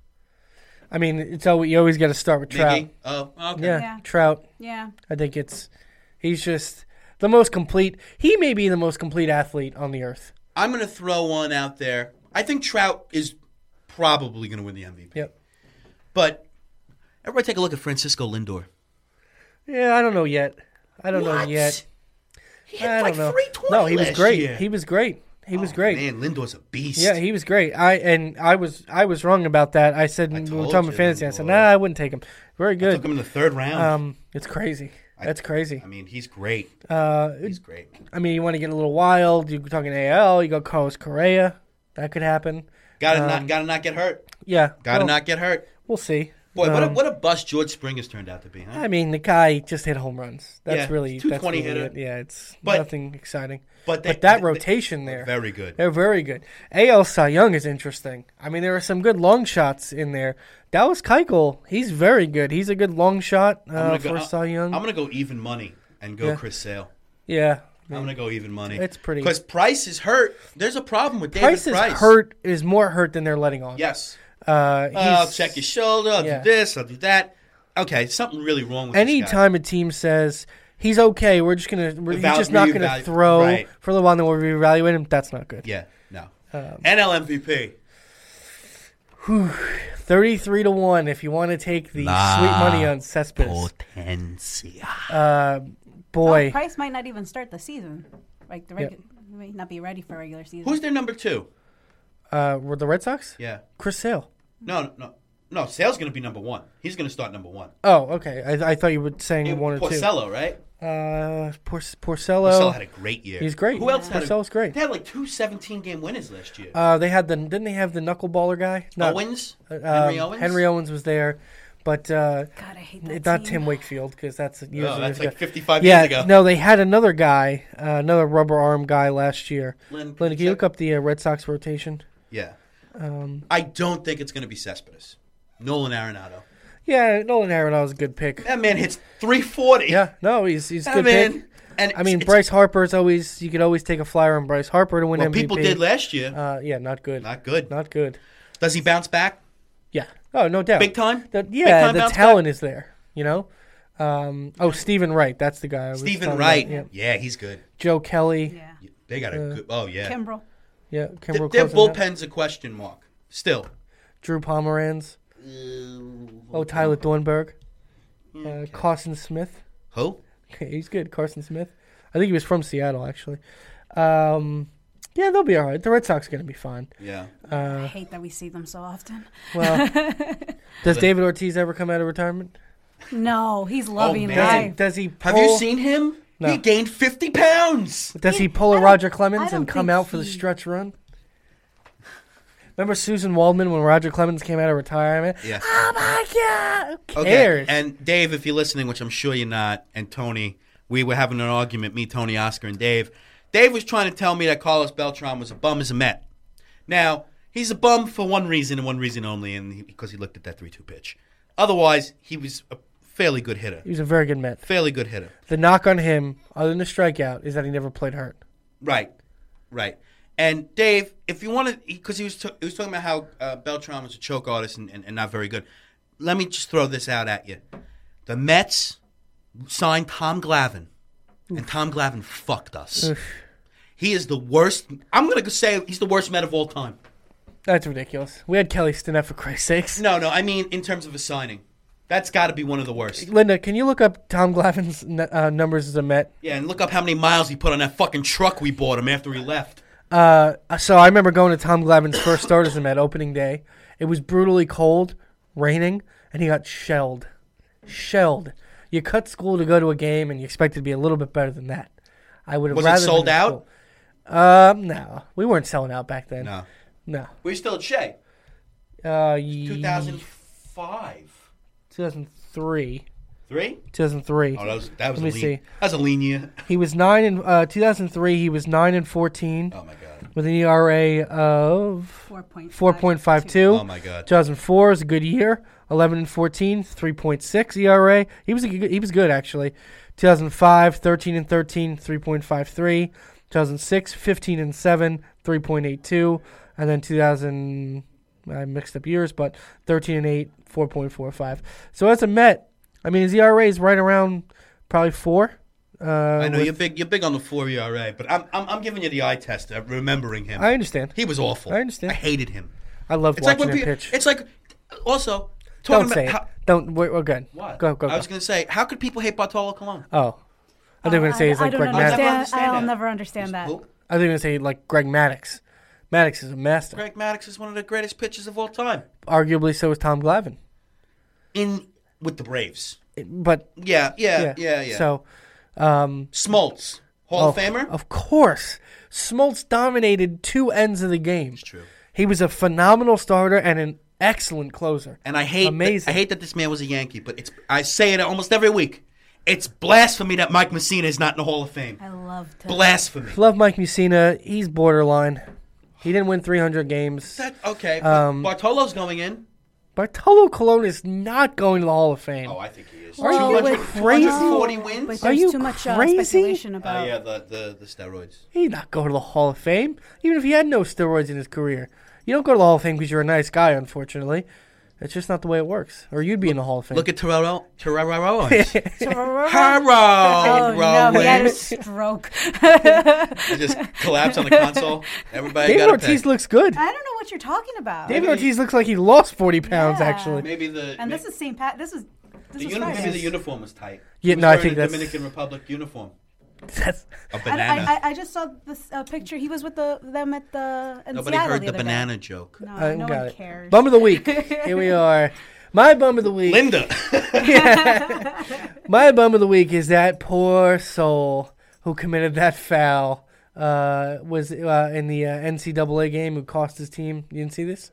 I mean, it's always, you always got to start with Trout. Miggy? Oh, okay. Yeah, Yeah. Trout. Yeah. I think it's he's just the most complete. He may be the most complete athlete on the earth. I'm going to throw one out there. I think Trout is probably going to win the M V P. Yep. But everybody take a look at Francisco Lindor. Yeah, I don't know yet. I don't know What? yet. He hit I don't like know. three twenty No, he was last great. year. He was great. He was Oh, great. Man, Lindor's a beast. Yeah, he was great. I and I was I was wrong about that. I said I when we told were talking you, about fantasy, I said, Lindor. nah, I wouldn't take him. Very I took him good. in the third round. Um, it's crazy. That's crazy. I mean, he's great. Uh, He's great. I mean, you want to get a little wild. You're talking A L. You go Carlos Correa. That could happen. Got to Um, not, got to not get hurt. Yeah. Got to well, not get hurt. We'll see. Boy, what a, Um, what a bust George Springer's turned out to be. Huh? I mean, the guy just hit home runs. That's Yeah, really two that's twenty really hitter. it. Yeah, it's But- nothing exciting. but, they, But that they- rotation there, very good. they're very good. A L Cy Young is interesting. I mean, there are some good long shots in there. Dallas Keuchel, he's very good. He's a good long shot uh, I'm gonna for go, Cy Young. I'm going to go even money and go Yeah. Chris Sale. yeah, I'm going to go even money. It's pretty- Because Price is hurt. There's a problem with David Price Price. is hurt. Is more hurt than they're letting on. Yes. Uh, Uh, I'll he's- check your shoulder. I'll yeah. do this. I'll do that. Okay, something really wrong with this guy. Anytime a team says he's okay, we're just gonna we're, he's Eval- just not gonna reevalu- throw right. for a little while, and then we'll reevaluate him. That's not good. Yeah, no. Um, N L M V P. Thirty-three to one. If you want to take the La sweet money on Cespedes, Potencia. uh, boy, Oh, Price might not even start the season. Like the Yep. regu- he may not be ready for regular season. Who's their number two? uh, were the Red Sox? Yeah. Chris Sale. No, no, no. Sale's going to be number one. He's going to start number one. Oh, okay. I, I thought you were saying Hey, one or Porcello, right? two. Uh, Por- Porcello Porcello. had a great year. He's great. Who else had a, Porcello's great. They had like two seventeen-game winners last year. Uh, they had the didn't they have the knuckleballer guy? Not- Owens? uh, Henry um, Owens? Henry Owens was there, but uh, God, I hate that It's not team. Tim Wakefield because that's years Oh, and that's years like ago. fifty-five Yeah, years ago. no, they had another guy, uh, another rubber arm guy last year. Lynn, Lynn, can you check? look up the uh, Red Sox rotation? Yeah. Um, I don't think it's going to be Cespedes. Nolan Arenado. yeah, Nolan Arenado was a good pick. That man hits three forty. Yeah, no, he's he's a That good man. pick. And I mean, it's- Bryce Harper's always you could always take a flyer on Bryce Harper to win Well, M V P. people did last year. Uh, yeah, not good. Not good. Not good. Does he bounce back? Yeah. Oh, no doubt. Big time? The, Big yeah, time the bounce talent is there. You know. Um, oh, Stephen Wright. That's the guy. I was Stephen talking Wright. about. Yeah. Yeah. he's good. Joe Kelly. Yeah. They got a Uh, good. Oh, yeah. Kimbrel. Yeah. Th- Kimbrel their closing out. bullpen's a question mark. Still. Drew Pomeranz. Oh, Tyler Thornburg. Uh, Carson Smith. Who? He's good. Carson Smith. I think he was from Seattle, actually. Um, yeah, they'll be all right. The Red Sox are going to be fine. Yeah. I Uh, hate that we see them so often. well, does David Ortiz ever come out of retirement? No, he's loving man. Does he, life. does he Have pull, you seen him? No. He gained fifty pounds. Does he He- pull I a don't- Roger I Clemens don't and come think out for the he- stretch run? Remember Susan Waldman when Roger Clemens came out of retirement? Yeah. Oh my God! Who Okay. cares? And Dave, if you're listening, which I'm sure you're not, and Tony, we were having an argument, me, Tony, Oscar, and Dave. Dave was trying to tell me that Carlos Beltran was a bum as a Met. Now, he's a bum for one reason and one reason only, and he, because he looked at that three two pitch. Otherwise, he was a fairly good hitter. he was a very good Met. Fairly good hitter. The knock on him, other than the strikeout, is that he never played hurt. Right, right. And Dave, if you want to, because he was t- he was talking about how uh, Beltran was a choke artist and, and, and not very good. Let me just throw this out at you: the Mets signed Tom Glavine, and Tom Glavine fucked us. Oof. He is the worst. I'm gonna say he's the worst Met of all time. That's ridiculous. We had Kelly Stinnett for Christ's sakes. No, no, I mean in terms of a signing, that's got to be one of the worst. Linda, can you look up Tom Glavine's uh, numbers as a Met? Yeah, and look up how many miles he put on that fucking truck we bought him after he left. Uh, so I remember going to Tom Glavine's first start as a Met opening day. It was brutally cold, raining, and he got shelled. Shelled. You cut school to go to a game, and you expect it to be a little bit better than that. I would have Was it rather sold been in out? school. Um, no, we weren't selling out back then. No, No. we still at Shea. Uh, ye- two thousand five. two thousand three. Three? two thousand three. Oh, that was that was Let a me lean. see. That was a lean year. He was nine in uh, two thousand three. He was nine and fourteen Oh my god. with an E R A of four point four point five two. Oh my god. two thousand four is a good year. eleven and fourteen, three point six E R A. He was a, good- he was good actually. two thousand five, thirteen and thirteen, three point five three. two thousand six, fifteen and seven, three point eight two, and then two thousand I mixed up years, but thirteen and eight, four point four five. So as a Met, I mean his E R A is right around probably four. Uh, I know with- you're big. You're big on the four E R A, but I'm I'm, I'm giving you the eye test of remembering him. I understand. He was awful. I understand. I hated him. I loved It's like watching when him people, pitch. It's like also talking Don't say about it. how, Don't. We're, we're good. what? Go go I go. was going to say, how could people hate Bartolo Colon? Oh, I think we're gonna say he's I, like I Greg don't Maddox. Maddox. understand. understand I'll that. never understand that. Who? I think we're gonna say like Greg Maddox. Maddox is a master. Greg Maddox is one of the greatest pitchers of all time. Arguably, so is Tom Glavine. In with the Braves. But Yeah, yeah, yeah, yeah, yeah. So, um, Smoltz, Hall of oh, Famer. of course, Smoltz dominated two ends of the game. It's true. He was a phenomenal starter and an excellent closer. And I hate Amazing. That, I hate that this man was a Yankee, but it's I say it almost every week. It's blasphemy that Mike Messina is not in the Hall of Fame. I love to. Blasphemy. Love Mike Mussina. He's borderline. He didn't win three hundred games. That, okay, but Um, Bartolo's going in. Bartolo Colon is not going to the Hall of Fame. Oh, I think he is. Are you Well, with- crazy? two hundred forty But wins. there's Are you too much uh, crazy? speculation Oh about. yeah, the, the the steroids. He's not going to the Hall of Fame, even if he had no steroids in his career. You don't go to the Hall of Fame because you're a nice guy, unfortunately. It's just not the way it works. Or you'd be in the Hall of Fame. Look at Terrell. Terrell. Oh Harold no, he had a Rowan. stroke. He just collapsed on the console. Everybody David got a Ortiz pick. looks good. I don't know what you're talking about. David Maybe- Ortiz looks like he lost forty pounds, Yeah. actually. Maybe the And may- this is Saint Pat. This is this the is uni- maybe Friday. the uniform was tight. Yeah, He was no, I wearing think a that's- Dominican Republic uniform. That's, A I, banana. I, I, I just saw this uh, picture. He was with the them at the in Nobody Seattle heard the, the other banana day. joke. No, I no got one it. cares. Bum of the week. Here we are. My bum of the week. Linda. My bum of the week is that poor soul who committed that foul. Uh, was uh, in the uh, N C double A game who cost his team. You didn't see this?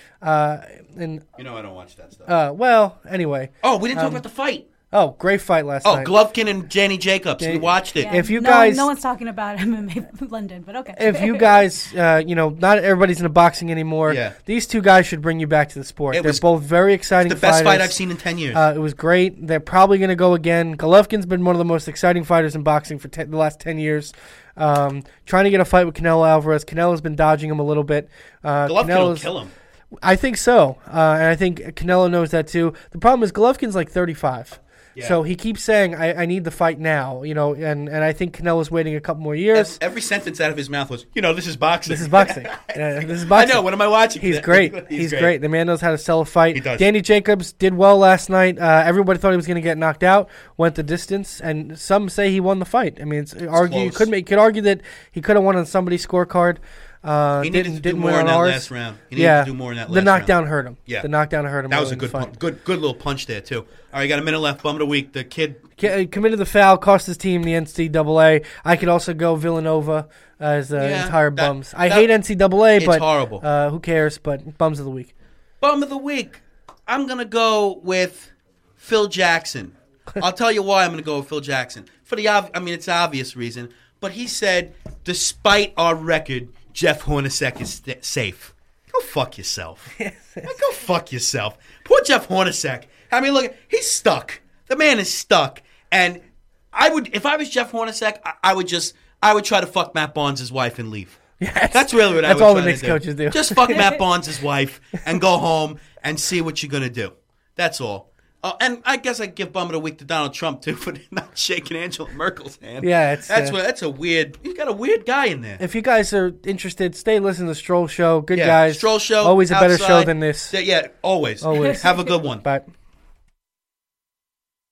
Uh, and You know I don't watch that stuff. uh, well, anyway. oh, we didn't talk um, about the fight. Oh, great fight last Oh, night. Golovkin and Danny Jacobs. Yeah. We watched it. Yeah, If you no, guys- no one's talking about M M A London, but okay. If you guys, uh, you know, not everybody's into boxing anymore. Yeah. These two guys should bring you back to the sport. It They're was both very exciting the best fight fighters. I've seen in ten years. Uh, it was great. They're probably going to go again. Golovkin's been one of the most exciting fighters in boxing for ten, the last ten years. Um, trying to get a fight with Canelo Alvarez. Canelo's been dodging him a little bit. Uh, Golovkin will Canelo's- kill him. I think so. Uh, and I think Canelo knows that too. The problem is Golovkin's like thirty-five. Yeah. So he keeps saying, I, I need the fight now, you know, and, and I think Canelo's waiting a couple more years. Every sentence out of his mouth was, you know, this is boxing. This is boxing. Yeah, this is I boxing. know. What am I watching? He's great. He's, great. The man knows how to sell a fight. He does. Danny Jacobs did well last night. Uh, everybody thought he was going to get knocked out. Went the distance, and some say he won the fight. I mean, it's, argue you close. could make could argue that he could have won on somebody's scorecard. Uh, He didn't needed to do didn't more win in on that ours. last round. He needed yeah, to do more in that the last knockdown round. hurt him. Yeah. the knockdown hurt him. That was early a in the good, fight. pun- good, good little punch there too. All right, you got a minute left. Bum of the week. The kid. Ca- committed the foul, cost his team the N C double A. I could also go Villanova as uh, Yeah, entire that- bums. I that- hate N C double A, it's but horrible. Uh, who cares? But bums of the week. Bum of the week. I'm gonna go with Phil Jackson. I'll tell you why I'm gonna go with Phil Jackson. For the ob- I mean, it's obvious reason. But he said, despite our record, Jeff Hornacek is st- safe. Go fuck yourself. Like, go fuck yourself. Poor Jeff Hornacek. I mean, look, he's stuck. The man is stuck. And I would, if I was Jeff Hornacek, I, I would just, I would try to fuck Matt Barnes' wife and leave. Yes. That's really what I That's would all try the Knicks to do. coaches do. Just fuck Matt Barnes' wife and go home and see what you're gonna do. That's all. Uh, and I guess I'd give Bum of the Week to Donald Trump too for not shaking Angela Merkel's hand. Yeah, it's, that's uh, what, that's a weird. You got a weird guy in there. If you guys are interested, stay listen to the Stroll Show. Good Yeah, guys. Stroll Show. Always a better show outside. than this. Yeah, always. Always. Have a good one. Bye.